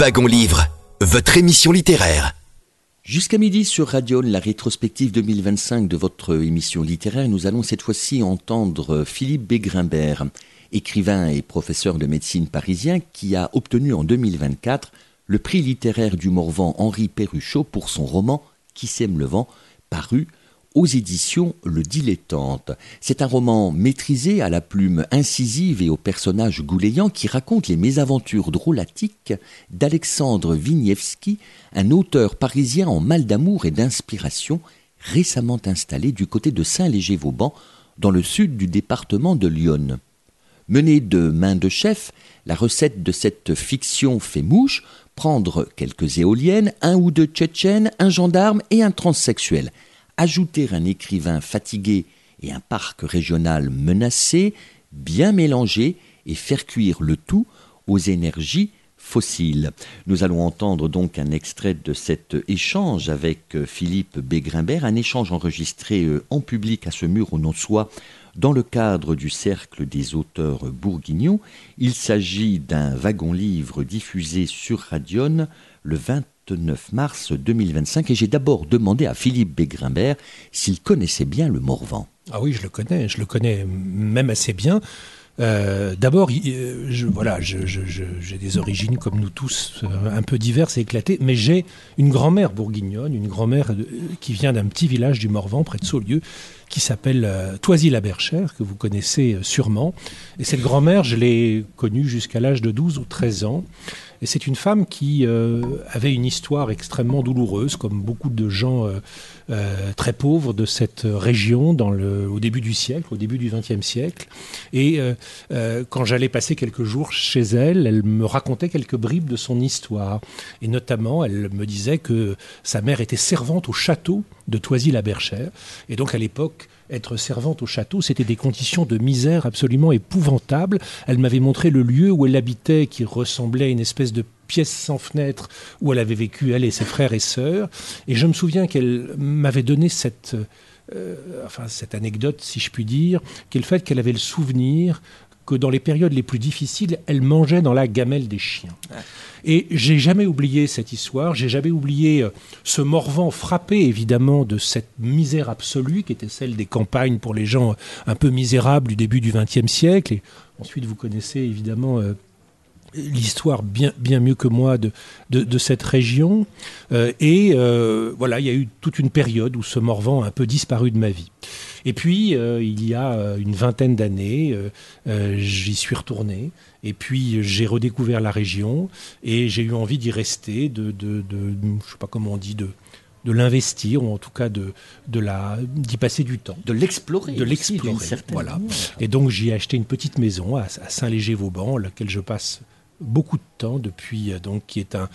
A: Wagon Livre, votre émission littéraire.
B: Jusqu'à midi sur Radion, la rétrospective deux mille vingt-cinq de votre émission littéraire, nous allons cette fois-ci entendre Philippe Begrimbert, écrivain et professeur de médecine parisien qui a obtenu en deux mille vingt-quatre le prix littéraire du Morvan Henri Perruchot pour son roman « Qui sème le vent », paru aux éditions Le Dilettante. C'est un roman maîtrisé à la plume incisive et au personnage gouléant qui raconte les mésaventures drôlatiques d'Alexandre Winiewski, un auteur parisien en mal d'amour et d'inspiration, récemment installé du côté de Saint-Léger-Vauban, dans le sud du département de l'Yonne. Menée de main de chef, la recette de cette fiction fait mouche, prendre quelques éoliennes, un ou deux tchétchènes, un gendarme et un transsexuel. Ajouter un écrivain fatigué et un parc régional menacé, bien mélangé, et faire cuire le tout aux énergies fossiles. Nous allons entendre donc un extrait de cet échange avec Philippe Begrimbert, un échange enregistré en public à Semur au Nonçois dans le cadre du Cercle des auteurs bourguignons. Il s'agit d'un wagon-livre diffusé sur Radion le vingt-neuf mars deux mille vingt-cinq et j'ai d'abord demandé à Philippe Begrimbert s'il connaissait bien le Morvan.
G: Ah oui, je le connais, je le connais même assez bien. Euh, d'abord, je, voilà, je, je, je, j'ai des origines comme nous tous un peu diverses et éclatées, mais j'ai une grand-mère bourguignonne, une grand-mère qui vient d'un petit village du Morvan près de Saulieu, qui s'appelle euh, Thoisy-la-Berchère, que vous connaissez sûrement. Et cette grand-mère, je l'ai connue jusqu'à l'âge de douze ou treize ans. Et c'est une femme qui euh, avait une histoire extrêmement douloureuse, comme beaucoup de gens euh, euh, très pauvres de cette région dans le, au début du siècle, au début du vingtième siècle. Et euh, euh, quand j'allais passer quelques jours chez elle, elle me racontait quelques bribes de son histoire. Et notamment, elle me disait que sa mère était servante au château de Thoisy-la-Berchère. Et donc, à l'époque, être servante au château, c'était des conditions de misère absolument épouvantables. Elle m'avait montré le lieu où elle habitait, qui ressemblait à une espèce de pièce sans fenêtre, où elle avait vécu, elle et ses frères et sœurs. Et je me souviens qu'elle m'avait donné cette, euh, enfin, cette anecdote, si je puis dire, qui est le fait qu'elle avait le souvenir que dans les périodes les plus difficiles, elle mangeait dans la gamelle des chiens. Et j'ai jamais oublié cette histoire, j'ai jamais oublié ce Morvan frappé évidemment de cette misère absolue qui était celle des campagnes pour les gens un peu misérables du début du vingtième siècle. Et ensuite, vous connaissez évidemment euh, l'histoire bien, bien mieux que moi de, de, de cette région. Euh, et euh, voilà, il y a eu toute une période où ce Morvan a un peu disparu de ma vie. Et puis, euh, il y a une vingtaine d'années, euh, euh, j'y suis retourné. Et puis, j'ai redécouvert la région et j'ai eu envie d'y rester, de, de, de je ne sais pas comment on dit, de, de l'investir, ou en tout cas de, de la, d'y passer du temps.
B: De l'explorer.
G: De l'explorer, voilà. Et donc, j'y ai acheté une petite maison à, à Saint-Léger-Vauban, laquelle je passe beaucoup de temps depuis, donc, qui est un,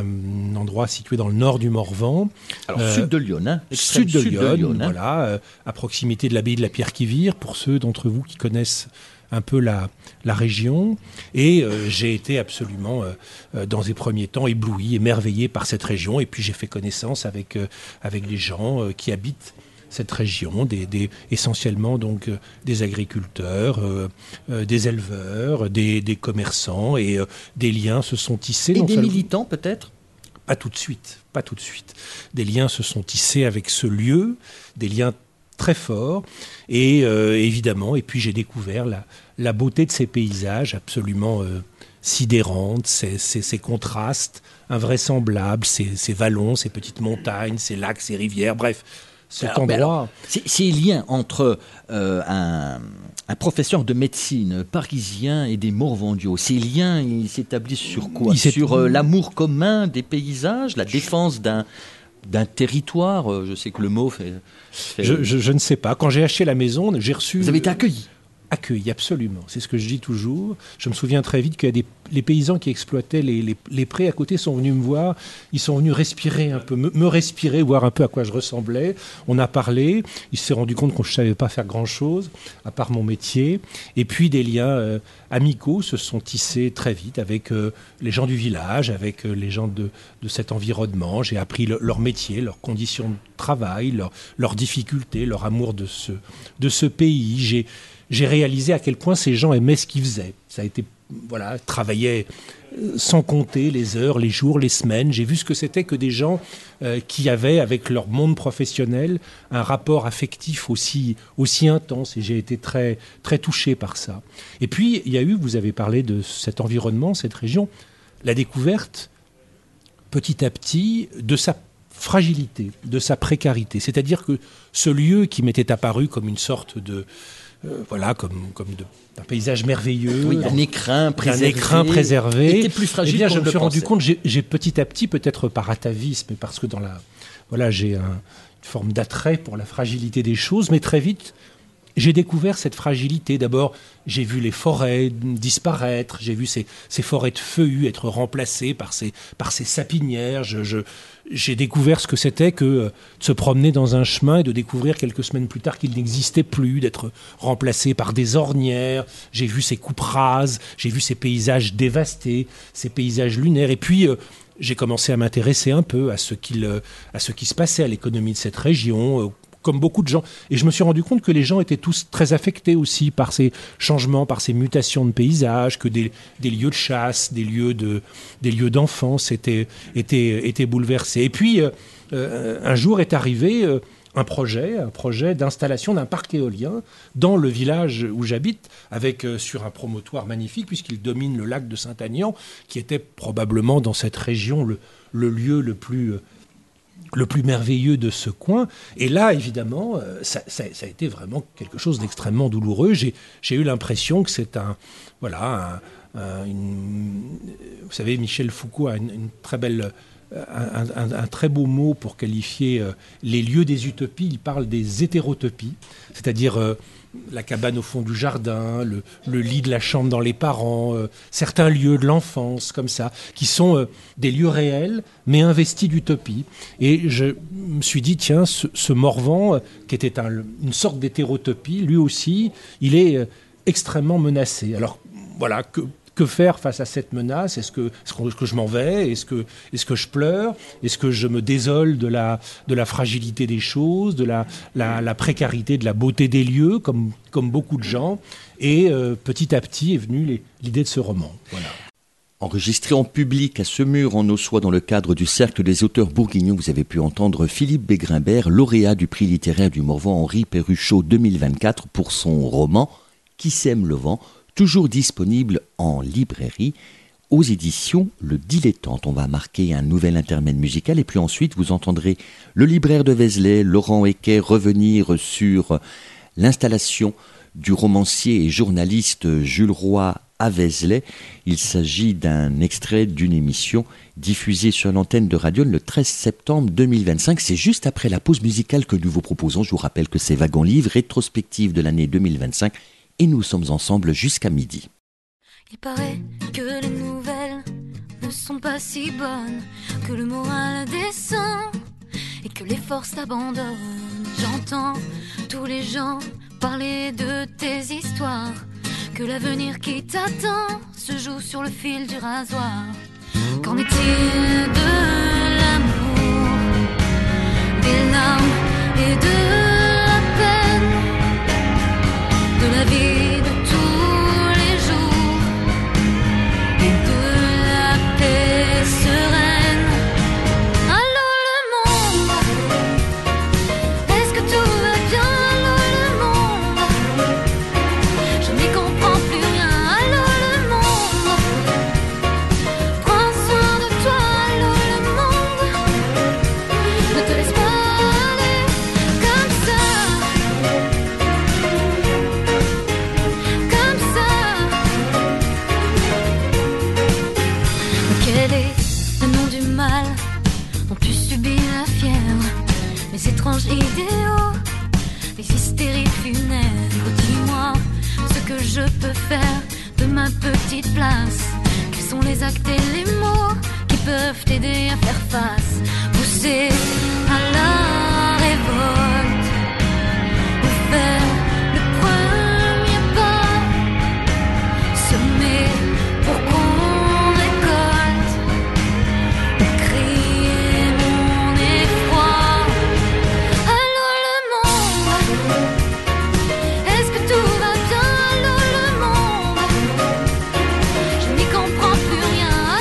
G: un endroit situé dans le nord du Morvan.
B: Alors,
G: euh,
B: sud de Lyon, hein,
G: sud de
B: sud
G: Lyon,
B: de Lyon, hein.
G: Voilà, euh, à proximité de l'abbaye de la Pierre-qui-Vire, pour ceux d'entre vous qui connaissent un peu la, la région. Et euh, j'ai été absolument, euh, dans les premiers temps, ébloui, émerveillé par cette région. Et puis j'ai fait connaissance avec, euh, avec les gens euh, qui habitent cette région, des, des, essentiellement donc euh, des agriculteurs, euh, euh, des éleveurs, des, des commerçants, et euh, des liens se sont tissés.
B: Et des
G: seulement...
B: militants peut-être ?
G: Pas tout de suite, pas tout de suite. Des liens se sont tissés avec ce lieu, des liens très forts, et euh, évidemment, et puis j'ai découvert la, la beauté de ces paysages absolument euh, sidérantes, ces, ces, ces contrastes invraisemblables, ces, ces vallons, ces petites montagnes, ces lacs, ces rivières, bref. Cet
B: alors,
G: endroit...
B: alors, ces, ces liens entre euh, un, un professeur de médecine parisien et des Morvandiaux, ces liens, ils s'établissent sur quoi ? Sur euh, l'amour commun des paysages, la défense d'un, d'un territoire ? Je sais que le mot fait... fait...
G: Je, je, je ne sais pas. Quand j'ai acheté la maison, j'ai reçu...
B: Vous avez été accueilli ?
G: Accueilli, absolument. C'est ce que je dis toujours. Je me souviens très vite qu'il y a des les paysans qui exploitaient les, les, les prés à côté sont venus me voir. Ils sont venus respirer un peu, me, me respirer, voir un peu à quoi je ressemblais. On a parlé. Ils se sont rendus compte que je ne savais pas faire grand-chose, à part mon métier. Et puis des liens euh, amicaux se sont tissés très vite avec euh, les gens du village, avec euh, les gens de, de cet environnement. J'ai appris le, leur métier, leurs conditions de travail, leur, leurs difficultés, leur amour de ce, de ce pays. J'ai J'ai réalisé à quel point ces gens aimaient ce qu'ils faisaient. Ça a été, voilà, travaillaient sans compter les heures, les jours, les semaines. J'ai vu ce que c'était que des gens euh, qui avaient, avec leur monde professionnel, un rapport affectif aussi, aussi intense. Et j'ai été très, très touché par ça. Et puis, il y a eu, vous avez parlé de cet environnement, cette région, la découverte, petit à petit, de sa fragilité, de sa précarité. C'est-à-dire que ce lieu qui m'était apparu comme une sorte de... Euh, voilà, comme, comme de, un paysage merveilleux,
B: oui, un écrin préservé,
G: un écrin préservé.
B: Était plus fragile.
G: Eh bien, je me
B: le
G: suis rendu
B: pensait.
G: compte, j'ai, j'ai petit à petit, peut-être par atavisme, parce que dans la, voilà, j'ai un, une forme d'attrait pour la fragilité des choses, mais très vite, j'ai découvert cette fragilité. D'abord, j'ai vu les forêts disparaître, j'ai vu ces, ces forêts de feuillus être remplacées par ces, par ces sapinières. Je, je, j'ai découvert ce que c'était que de se promener dans un chemin et de découvrir quelques semaines plus tard qu'il n'existait plus, d'être remplacé par des ornières. J'ai vu ces coupes rases, j'ai vu ces paysages dévastés, ces paysages lunaires. Et puis, euh, j'ai commencé à m'intéresser un peu à ce, qu'il, à ce qui se passait à l'économie de cette région, euh, comme beaucoup de gens. Et je me suis rendu compte que les gens étaient tous très affectés aussi par ces changements, par ces mutations de paysages, que des, des lieux de chasse, des lieux, de, des lieux d'enfance étaient, étaient, étaient bouleversés. Et puis, euh, euh, un jour est arrivé euh, un projet, un projet d'installation d'un parc éolien dans le village où j'habite, avec euh, sur un promontoire magnifique, puisqu'il domine le lac de Saint-Aignan, qui était probablement dans cette région le, le lieu le plus... Euh, le plus merveilleux de ce coin. Et là, évidemment, euh, ça, ça, ça a été vraiment quelque chose d'extrêmement douloureux. J'ai, j'ai eu l'impression que c'est un... Voilà, un, un, une, vous savez, Michel Foucault a une, une très belle... Un, un, un très beau mot pour qualifier euh, les lieux des utopies. Il parle des hétérotopies, c'est-à-dire euh, la cabane au fond du jardin, le, le lit de la chambre dans les parents, euh, certains lieux de l'enfance, comme ça, qui sont euh, des lieux réels, mais investis d'utopie. Et je me suis dit, tiens, ce, ce Morvan, euh, qui était un, une sorte d'hétérotopie, lui aussi, il est euh, extrêmement menacé. Alors, voilà, que... Que faire face à cette menace ? Est-ce que, est-ce que je m'en vais ? Est-ce que, est-ce que je pleure ? Est-ce que je me désole de la, de la fragilité des choses, de la, la, la précarité, de la beauté des lieux, comme, comme beaucoup de gens ? Et euh, petit à petit est venue les, l'idée de ce roman. Voilà.
B: Enregistré en public à Semur en Ossois dans le cadre du Cercle des auteurs bourguignons, vous avez pu entendre Philippe Begrimbert, lauréat du prix littéraire du Morvan Henri Perruchot deux mille vingt-quatre pour son roman « Qui sème le vent », toujours disponible en librairie aux éditions Le Dilettante. On va marquer un nouvel intermède musical et puis ensuite vous entendrez le libraire de Vézelay, Laurent Equet, revenir sur l'installation du romancier et journaliste Jules Roy à Vézelay. Il s'agit d'un extrait d'une émission diffusée sur l'antenne de Radion le treize septembre deux mille vingt-cinq. C'est juste après la pause musicale que nous vous proposons. Je vous rappelle que c'est Wagons Livre, rétrospective de l'année deux mille vingt-cinq. Et nous sommes ensemble jusqu'à midi.
H: Il paraît que les nouvelles ne sont pas si bonnes, que le moral descend et que les forces t'abandonnent. J'entends tous les gens parler de tes histoires, que l'avenir qui t'attend se joue sur le fil du rasoir. Qu'en est-il de l'amour, des larmes et de la peine, de la vie de tous les jours et de la paix sereine? Allô le monde, est-ce que tout va bien? Allô le monde, je n'y comprends plus rien. Allô le monde, prends soin de toi. Allô le monde, ne te laisse pas aller comme ça. Quel est le nom du mal dont tu subis la fièvre? Les étranges idéaux, les hystéries funèbres. Dis-moi ce que je peux faire de ma petite place. Quels sont les actes et les mots qui peuvent t'aider à faire face? Pousser à la révolte ou faire le premier pas, semer pour qu'on récolte, ou crier mon effroi. Allô le monde, est-ce que tout va bien? Allô le monde, je n'y comprends plus rien.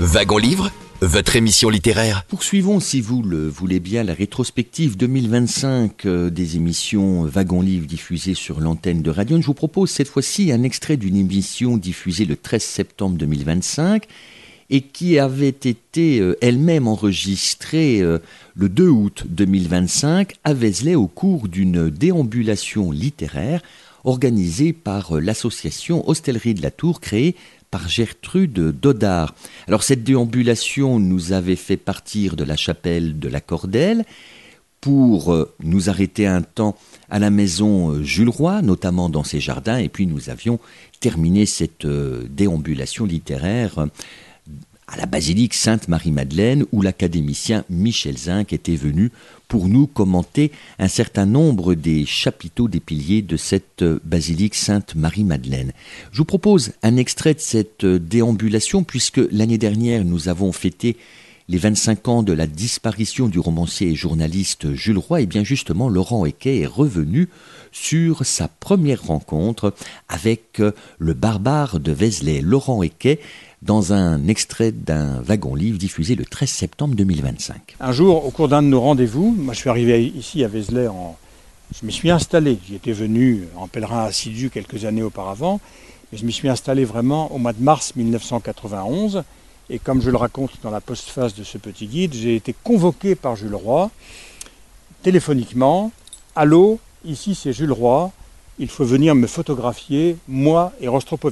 A: Wagon Livre, votre émission littéraire.
B: Poursuivons, si vous le voulez bien, la rétrospective deux mille vingt-cinq euh, des émissions Wagon Livre diffusées sur l'antenne de Radion. Je vous propose cette fois-ci un extrait d'une émission diffusée le treize septembre deux mille vingt-cinq et qui avait été euh, elle-même enregistrée euh, le deux août deux mille vingt-cinq à Vézelay au cours d'une déambulation littéraire organisée par euh, l'association Hostellerie de la Tour, créée par Gertrude Dodard. Alors cette déambulation nous avait fait partir de la chapelle de la Cordelle pour euh, nous arrêter un temps à la maison euh, Jules Roy, notamment dans ses jardins, et puis nous avions terminé cette euh, déambulation littéraire euh, à la basilique Sainte-Marie-Madeleine, où l'académicien Michel Zinc était venu pour nous commenter un certain nombre des chapiteaux des piliers de cette basilique Sainte-Marie-Madeleine. Je vous propose un extrait de cette déambulation, puisque l'année dernière, nous avons fêté les vingt-cinq ans de la disparition du romancier et journaliste Jules Roy. Et bien justement, Laurent Eckey est revenu sur sa première rencontre avec le barbare de Vézelay. Laurent Eckey, dans un extrait d'un Wagon Livre diffusé le treize septembre deux mille vingt-cinq.
I: Un jour, au cours d'un de nos rendez-vous, moi je suis arrivé ici à Vézelay, en... je m'y suis installé. J'y étais venu en pèlerin assidu quelques années auparavant, mais je m'y suis installé vraiment au mois de mars mille neuf cent quatre-vingt-onze. Et comme je le raconte dans la postface de ce petit guide, j'ai été convoqué par Jules Roy, téléphoniquement. « Allô, ici c'est Jules Roy, il faut venir me photographier, moi et Rostropovitch. »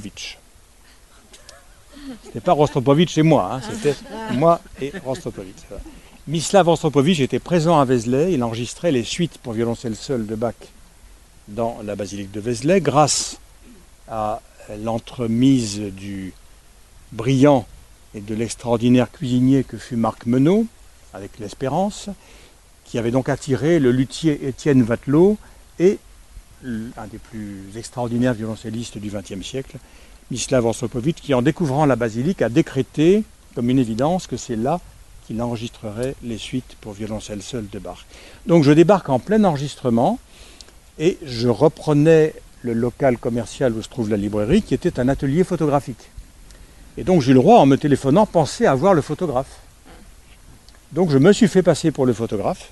I: C'était pas Rostropovitch et moi, hein, c'était moi et Rostropovitch. Mislav Rostropovitch était présent à Vézelay, il enregistrait les suites pour violoncelle seul de Bach dans la basilique de Vézelay, grâce à l'entremise du brillant et de l'extraordinaire cuisinier que fut Marc Menot, avec l'Espérance, qui avait donc attiré le luthier Étienne Vatelot et un des plus extraordinaires violoncellistes du vingtième siècle, Mislav Rostropovitch, qui en découvrant la basilique a décrété comme une évidence que c'est là qu'il enregistrerait les suites pour violoncelle seul de Bach. Donc je débarque en plein enregistrement et je reprenais le local commercial où se trouve la librairie, qui était un atelier photographique. Et donc Jules Roy, en me téléphonant, pensait avoir le photographe. Donc je me suis fait passer pour le photographe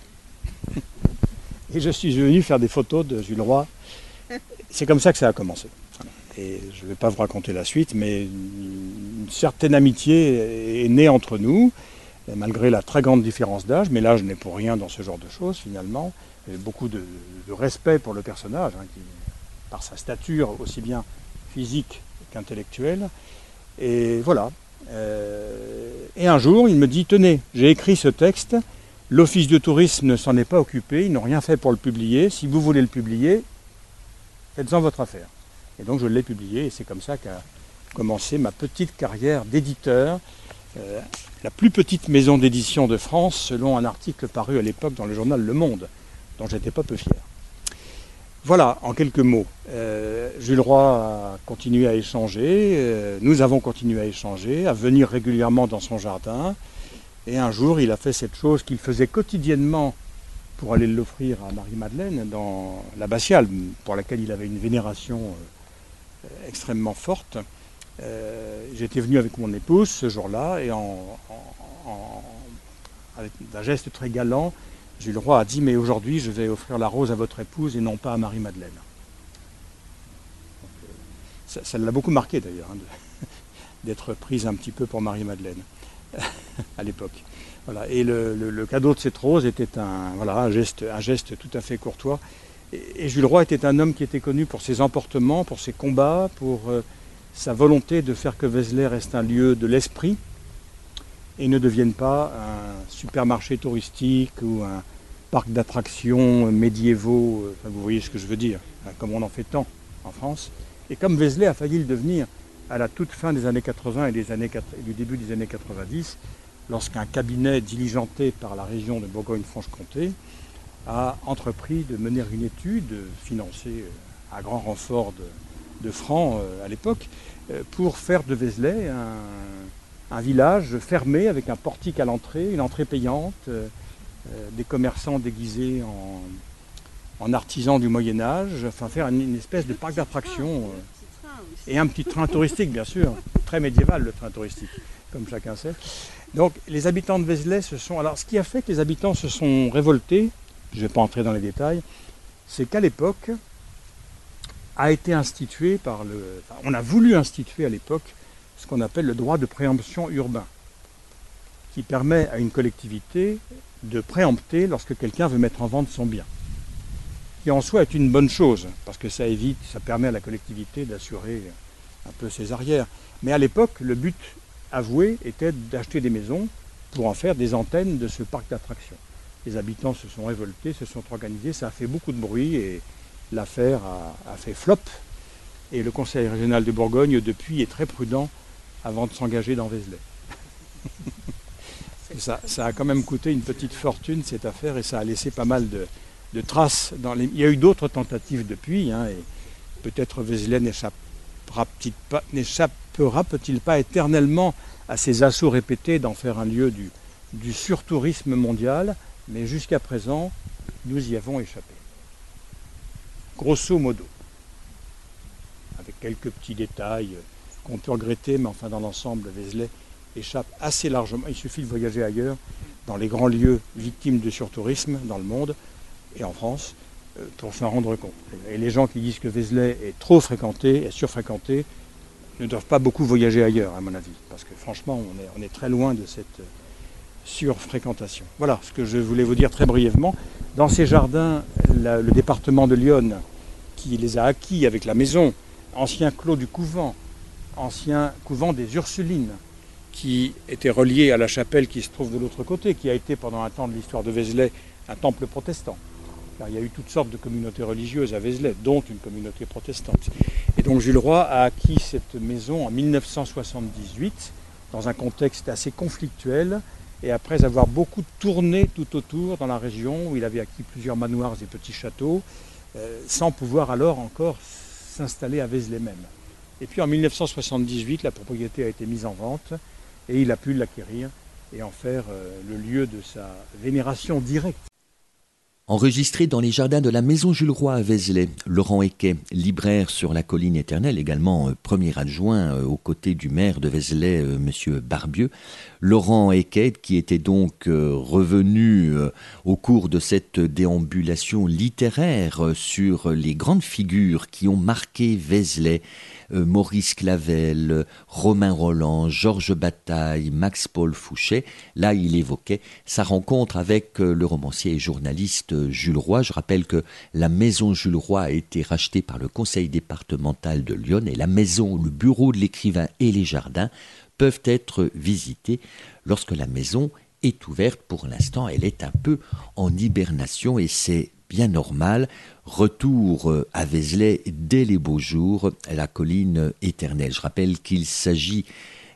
I: et je suis venu faire des photos de Jules Roy. C'est comme ça que ça a commencé. Et je ne vais pas vous raconter la suite, mais une certaine amitié est née entre nous, malgré la très grande différence d'âge, mais l'âge n'est pour rien dans ce genre de choses finalement. Il y a beaucoup de, de respect pour le personnage, hein, qui, par sa stature aussi bien physique qu'intellectuelle. Et voilà. Euh, et un jour, il me dit, tenez, j'ai écrit ce texte, l'office de tourisme ne s'en est pas occupé, ils n'ont rien fait pour le publier, si vous voulez le publier, faites-en votre affaire. Et donc je l'ai publié et c'est comme ça qu'a commencé ma petite carrière d'éditeur, euh, la plus petite maison d'édition de France, selon un article paru à l'époque dans le journal Le Monde, dont j'étais pas peu fier. Voilà, en quelques mots. Euh, Jules Roy a continué à échanger, euh, nous avons continué à échanger, à venir régulièrement dans son jardin, et un jour il a fait cette chose qu'il faisait quotidiennement pour aller l'offrir à Marie-Madeleine dans l'abbatiale, pour laquelle il avait une vénération euh, extrêmement forte. Euh, J'étais venu avec mon épouse ce jour-là et en, en, en, avec un geste très galant, Jules Roy a dit « Mais aujourd'hui, je vais offrir la rose à votre épouse et non pas à Marie-Madeleine. » Ça, ça l'a beaucoup marqué d'ailleurs, hein, d'être prise un petit peu pour Marie-Madeleine à l'époque. Voilà. Et le, le, le cadeau de cette rose était un, voilà, un, geste, un geste tout à fait courtois. Et, et Jules Roy était un homme qui était connu pour ses emportements, pour ses combats, pour euh, sa volonté de faire que Vézelay reste un lieu de l'esprit et ne devienne pas un supermarché touristique ou un parc d'attractions médiévaux. Enfin, vous voyez ce que je veux dire, hein, comme on en fait tant en France. Et comme Vézelay a failli le devenir à la toute fin des années quatre-vingts et des années, du début des années quatre-vingt-dix, lorsqu'un cabinet diligenté par la région de Bourgogne-Franche-Comté a entrepris de mener une étude financée à grand renfort de, de francs à l'époque pour faire de Vézelay un, un village fermé avec un portique à l'entrée, une entrée payante, euh, des commerçants déguisés en, en artisans du Moyen-Âge, enfin faire une, une espèce de parc d'attractions euh, et un petit train touristique bien sûr, très très médiéval, le train touristique, comme chacun sait. Donc les habitants de Vézelay se sont... Alors ce qui a fait que les habitants se sont révoltés, je ne vais pas entrer dans les détails, c'est qu'à l'époque, a été institué par le... Enfin, on a voulu instituer à l'époque ce qu'on appelle le droit de préemption urbain, qui permet à une collectivité de préempter lorsque quelqu'un veut mettre en vente son bien. Qui en soi est une bonne chose, parce que ça évite, ça permet à la collectivité d'assurer un peu ses arrières. Mais à l'époque, le but avoué était d'acheter des maisons pour en faire des antennes de ce parc d'attractions. Les habitants se sont révoltés, se sont organisés, ça a fait beaucoup de bruit et l'affaire a, a fait flop. Et le Conseil régional de Bourgogne, depuis, est très prudent avant de s'engager dans Vézelay. ça, ça a quand même coûté une petite fortune, cette affaire, et ça a laissé pas mal de, de traces. Dans les... Il y a eu d'autres tentatives depuis, hein, et peut-être Vézelay n'échappera-t-il pas, n'échappera peut-il pas éternellement à ces assauts répétés d'en faire un lieu du, du surtourisme mondial, mais jusqu'à présent, nous y avons échappé. Grosso modo. Avec quelques petits détails qu'on peut regretter, mais enfin dans l'ensemble, Vézelay échappe assez largement. Il suffit de voyager ailleurs, dans les grands lieux victimes de surtourisme dans le monde et en France, pour s'en rendre compte. Et les gens qui disent que Vézelay est trop fréquenté, est surfréquenté, ne doivent pas beaucoup voyager ailleurs, à mon avis, parce que franchement, on est, on est très loin de cette surfréquentation. Voilà ce que je voulais vous dire très brièvement. Dans ces jardins, la, le département de l'Yonne, qui les a acquis avec la maison, ancien clos du couvent, ancien couvent des Ursulines, qui était relié à la chapelle qui se trouve de l'autre côté, qui a été pendant un temps de l'histoire de Vézelay un temple protestant. Car il y a eu toutes sortes de communautés religieuses à Vézelay, dont une communauté protestante. Et donc Jules Roy a acquis cette maison en mille neuf cent soixante-dix-huit, dans un contexte assez conflictuel, et après avoir beaucoup tourné tout autour dans la région, où il avait acquis plusieurs manoirs et petits châteaux, euh, sans pouvoir alors encore s'installer à Vézelay même. Et puis en mille neuf cent soixante-dix-huit, la propriété a été mise en vente, et il a pu l'acquérir et en faire euh, le lieu de sa vénération directe.
B: Enregistré dans les jardins de la Maison Jules Roy à Vézelay, Laurent Equet, libraire sur la colline éternelle, également euh, premier adjoint euh, aux côtés du maire de Vézelay, euh, monsieur Barbieux. Laurent Equet, qui était donc euh, revenu euh, au cours de cette déambulation littéraire euh, sur les grandes figures qui ont marqué Vézelay, Euh, Maurice Clavel, euh, Romain Roland, Georges Bataille, Max-Paul Fouché. Là, il évoquait sa rencontre avec euh, le romancier et journaliste euh, Jules Roy. Je rappelle que la maison Jules Roy a été rachetée par le conseil départemental de Lyon et la maison, le bureau de l'écrivain et les jardins peuvent être visités lorsque la maison est ouverte. Pour l'instant, elle est un peu en hibernation et c'est bien normal. Retour à Vézelay dès les beaux jours, la colline éternelle. Je rappelle qu'il s'agit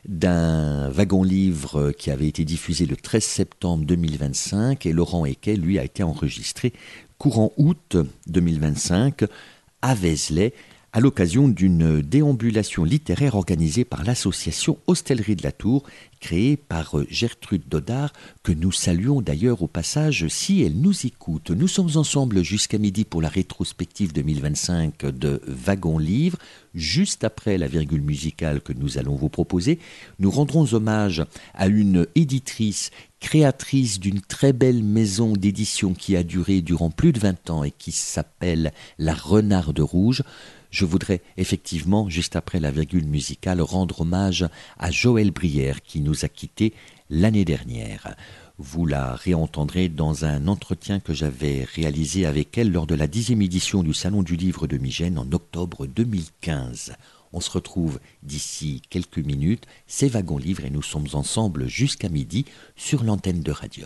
B: d'un wagon-livre qui avait été diffusé le treize septembre deux mille vingt-cinq et Laurent Equet, lui, a été enregistré courant août deux mille vingt-cinq à Vézelay à l'occasion d'une déambulation littéraire organisée par l'association Hostellerie de la Tour, créée par Gertrude Dodard, que nous saluons d'ailleurs au passage si elle nous écoute. Nous sommes ensemble jusqu'à midi pour la rétrospective deux mille vingt-cinq de Wagon Livre. Juste après la virgule musicale que nous allons vous proposer, nous rendrons hommage à une éditrice, créatrice d'une très belle maison d'édition qui a duré durant plus de vingt ans et qui s'appelle La Renarde Rouge. Je voudrais effectivement, juste après la virgule musicale, rendre hommage à Joëlle Brière qui nous a quittés l'année dernière. Vous la réentendrez dans un entretien que j'avais réalisé avec elle lors de la dixième édition du Salon du Livre de Migène en octobre deux mille quinze. On se retrouve d'ici quelques minutes, c'est Wagon Livre et nous sommes ensemble jusqu'à midi sur l'antenne de Radion.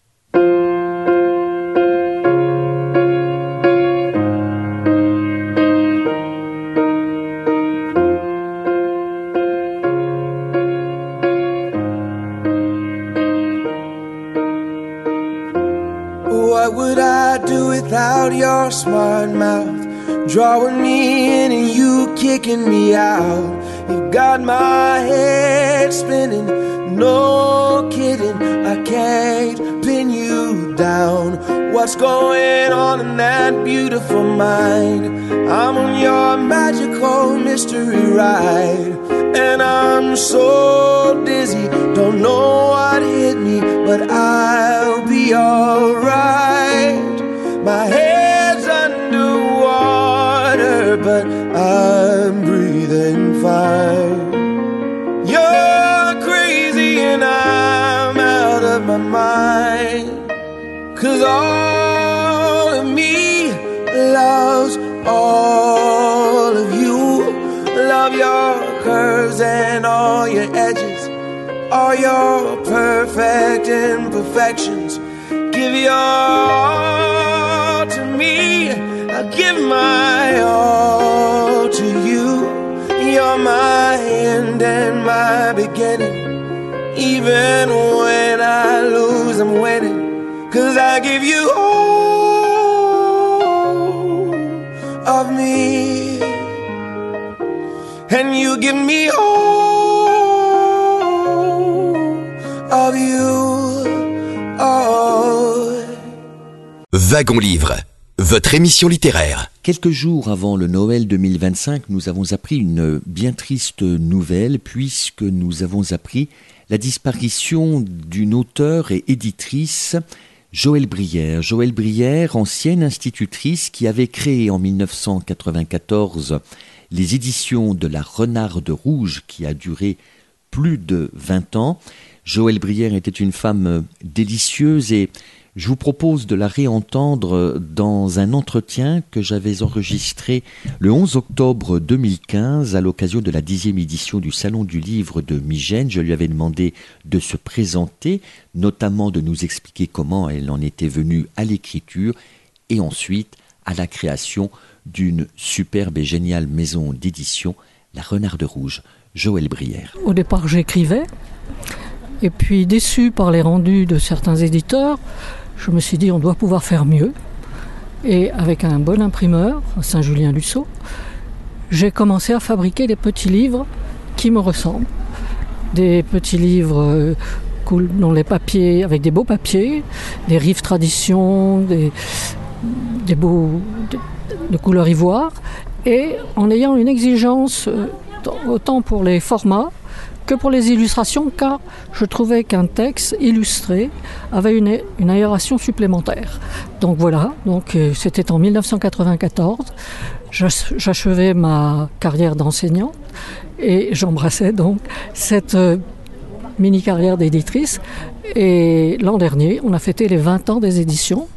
J: What would I do without your smart mouth? Drawing me in and you kicking me out. You've got my head spinning, no kidding. I can't pin you down. What's going on in that beautiful mind? I'm on your magical mystery ride, and I'm I'm so dizzy, don't know what hit me, but I'll be alright. My head's underwater, but I'm breathing fine. You're crazy and I'm out of my mind, 'cause all of me loves all of you. Love your curves and all your edges, all your perfect imperfections. Give your all to me, I'll give my all to you. You're my end and my beginning. Even when I lose, I'm winning, 'cause I give you all of me, and you give me all of you. Oh.
A: Wagon Livre, votre émission littéraire.
B: Quelques jours avant le Noël deux mille vingt-cinq, nous avons appris une bien triste nouvelle, puisque nous avons appris la disparition d'une auteure et éditrice, Joëlle Brière. Joëlle Brière, ancienne institutrice qui avait créé en mille neuf cent quatre-vingt-quatorze les éditions de la Renarde Rouge, qui a duré plus de vingt ans. Joëlle Brière était une femme délicieuse et je vous propose de la réentendre dans un entretien que j'avais enregistré le onze octobre deux mille quinze à l'occasion de la dixième édition du Salon du Livre de Migène. Je lui avais demandé de se présenter, notamment de nous expliquer comment elle en était venue à l'écriture et ensuite à la création d'une superbe et géniale maison d'édition, la Renarde Rouge. Joëlle Brière.
K: Au départ, j'écrivais, et puis déçu par les rendus de certains éditeurs, je me suis dit on doit pouvoir faire mieux. Et avec un bon imprimeur, Saint-Julien-Lussot, j'ai commencé à fabriquer des petits livres qui me ressemblent. Des petits livres dont les papiers, avec des beaux papiers, des rives tradition, des, des beaux de, de couleur ivoire, et en ayant une exigence autant pour les formats que pour les illustrations, car je trouvais qu'un texte illustré avait une, une aération supplémentaire. Donc voilà, donc, euh, c'était en mille neuf cent quatre-vingt-quatorze, j'achevais ma carrière d'enseignante et j'embrassais donc cette euh, mini-carrière d'éditrice. Et l'an dernier, on a fêté les vingt ans des éditions.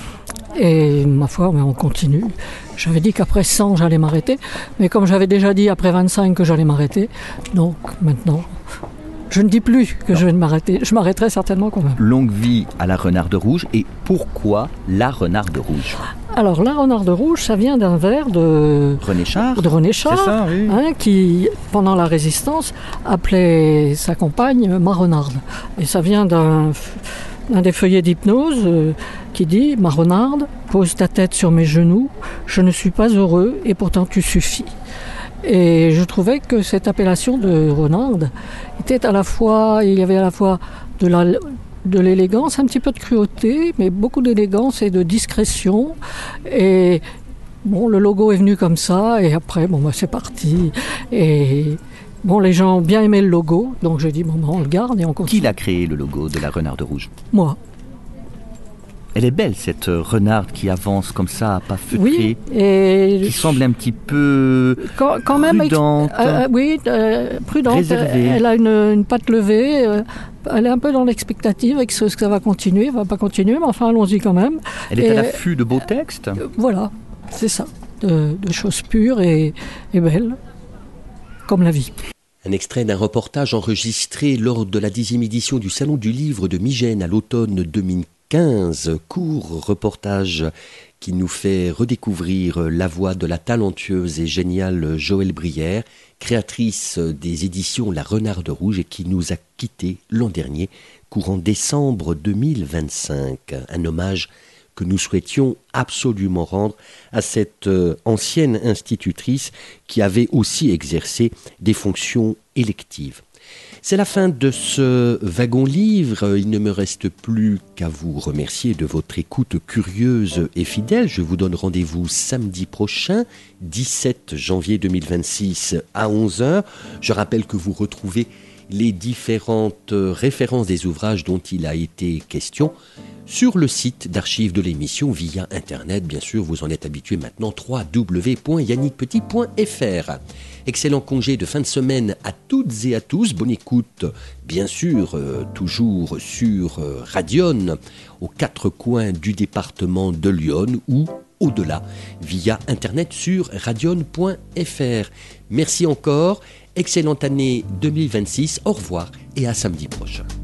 K: Et ma foi, mais on continue. J'avais dit qu'après cent, j'allais m'arrêter. Mais comme j'avais déjà dit après vingt-cinq que j'allais m'arrêter, donc maintenant, je ne dis plus que non. je vais m'arrêter. Je m'arrêterai certainement quand même.
D: Longue vie à la Renarde Rouge. Et pourquoi la Renarde Rouge ?
K: Alors, la Renarde Rouge, ça vient d'un vers de
D: René Char,
K: de René Char,
D: c'est ça, oui.
K: hein, qui, pendant la Résistance, appelait sa compagne ma renarde. Et ça vient d'un... un des feuillets d'hypnose euh, qui dit « Ma renarde, pose ta tête sur mes genoux, je ne suis pas heureux et pourtant tu suffis ». Et je trouvais que cette appellation de renarde était à la fois, il y avait à la fois de la, de l'élégance, un petit peu de cruauté, mais beaucoup d'élégance et de discrétion. Et bon, le logo est venu comme ça, et après, bon, bah, c'est parti. Et bon, les gens ont bien aimé le logo, donc j'ai dit, bon, bah, on le garde et on continue.
D: Qui l'a créé, le logo de la Renarde Rouge ?
K: Moi.
D: Elle est belle, cette renarde qui avance comme ça, à pas feutré,
K: oui, et
D: qui semble un petit peu
K: quand, quand même,
D: prudente,
K: euh, oui, euh, prudente.
D: réservée.
K: Elle a une, une patte levée, euh, elle est un peu dans l'expectative avec ce que ça va continuer, va pas continuer, mais enfin allons-y quand même.
D: Elle est
K: et,
D: à l'affût de beaux textes.
K: Euh, voilà, c'est ça, de, de choses pures et, et belles, comme la vie.
B: Un extrait d'un reportage enregistré lors de la dixième édition du Salon du Livre de Migène à l'automne deux mille quinze, court reportage qui nous fait redécouvrir la voix de la talentueuse et géniale Joëlle Brière, créatrice des éditions La Renarde Rouge et qui nous a quittés l'an dernier, courant décembre deux mille vingt-cinq. Un hommage que nous souhaitions absolument rendre à cette euh, ancienne institutrice qui avait aussi exercé des fonctions électives. C'est la fin de ce wagon livre. Il ne me reste plus qu'à vous remercier de votre écoute curieuse et fidèle. Je vous donne rendez-vous samedi prochain, dix-sept janvier deux mille vingt-six à onze heures. Je rappelle que vous retrouvez les différentes références des ouvrages dont il a été question sur le site d'archives de l'émission via Internet. Bien sûr, vous en êtes habitués maintenant, w w w point yannick petit point f r. Excellent congé de fin de semaine à toutes et à tous. Bonne écoute, bien sûr, euh, toujours sur euh, Radion, aux quatre coins du département de Lyon ou au-delà, via Internet sur radion point f r. Merci encore, excellente année deux mille vingt-six, au revoir et à samedi prochain.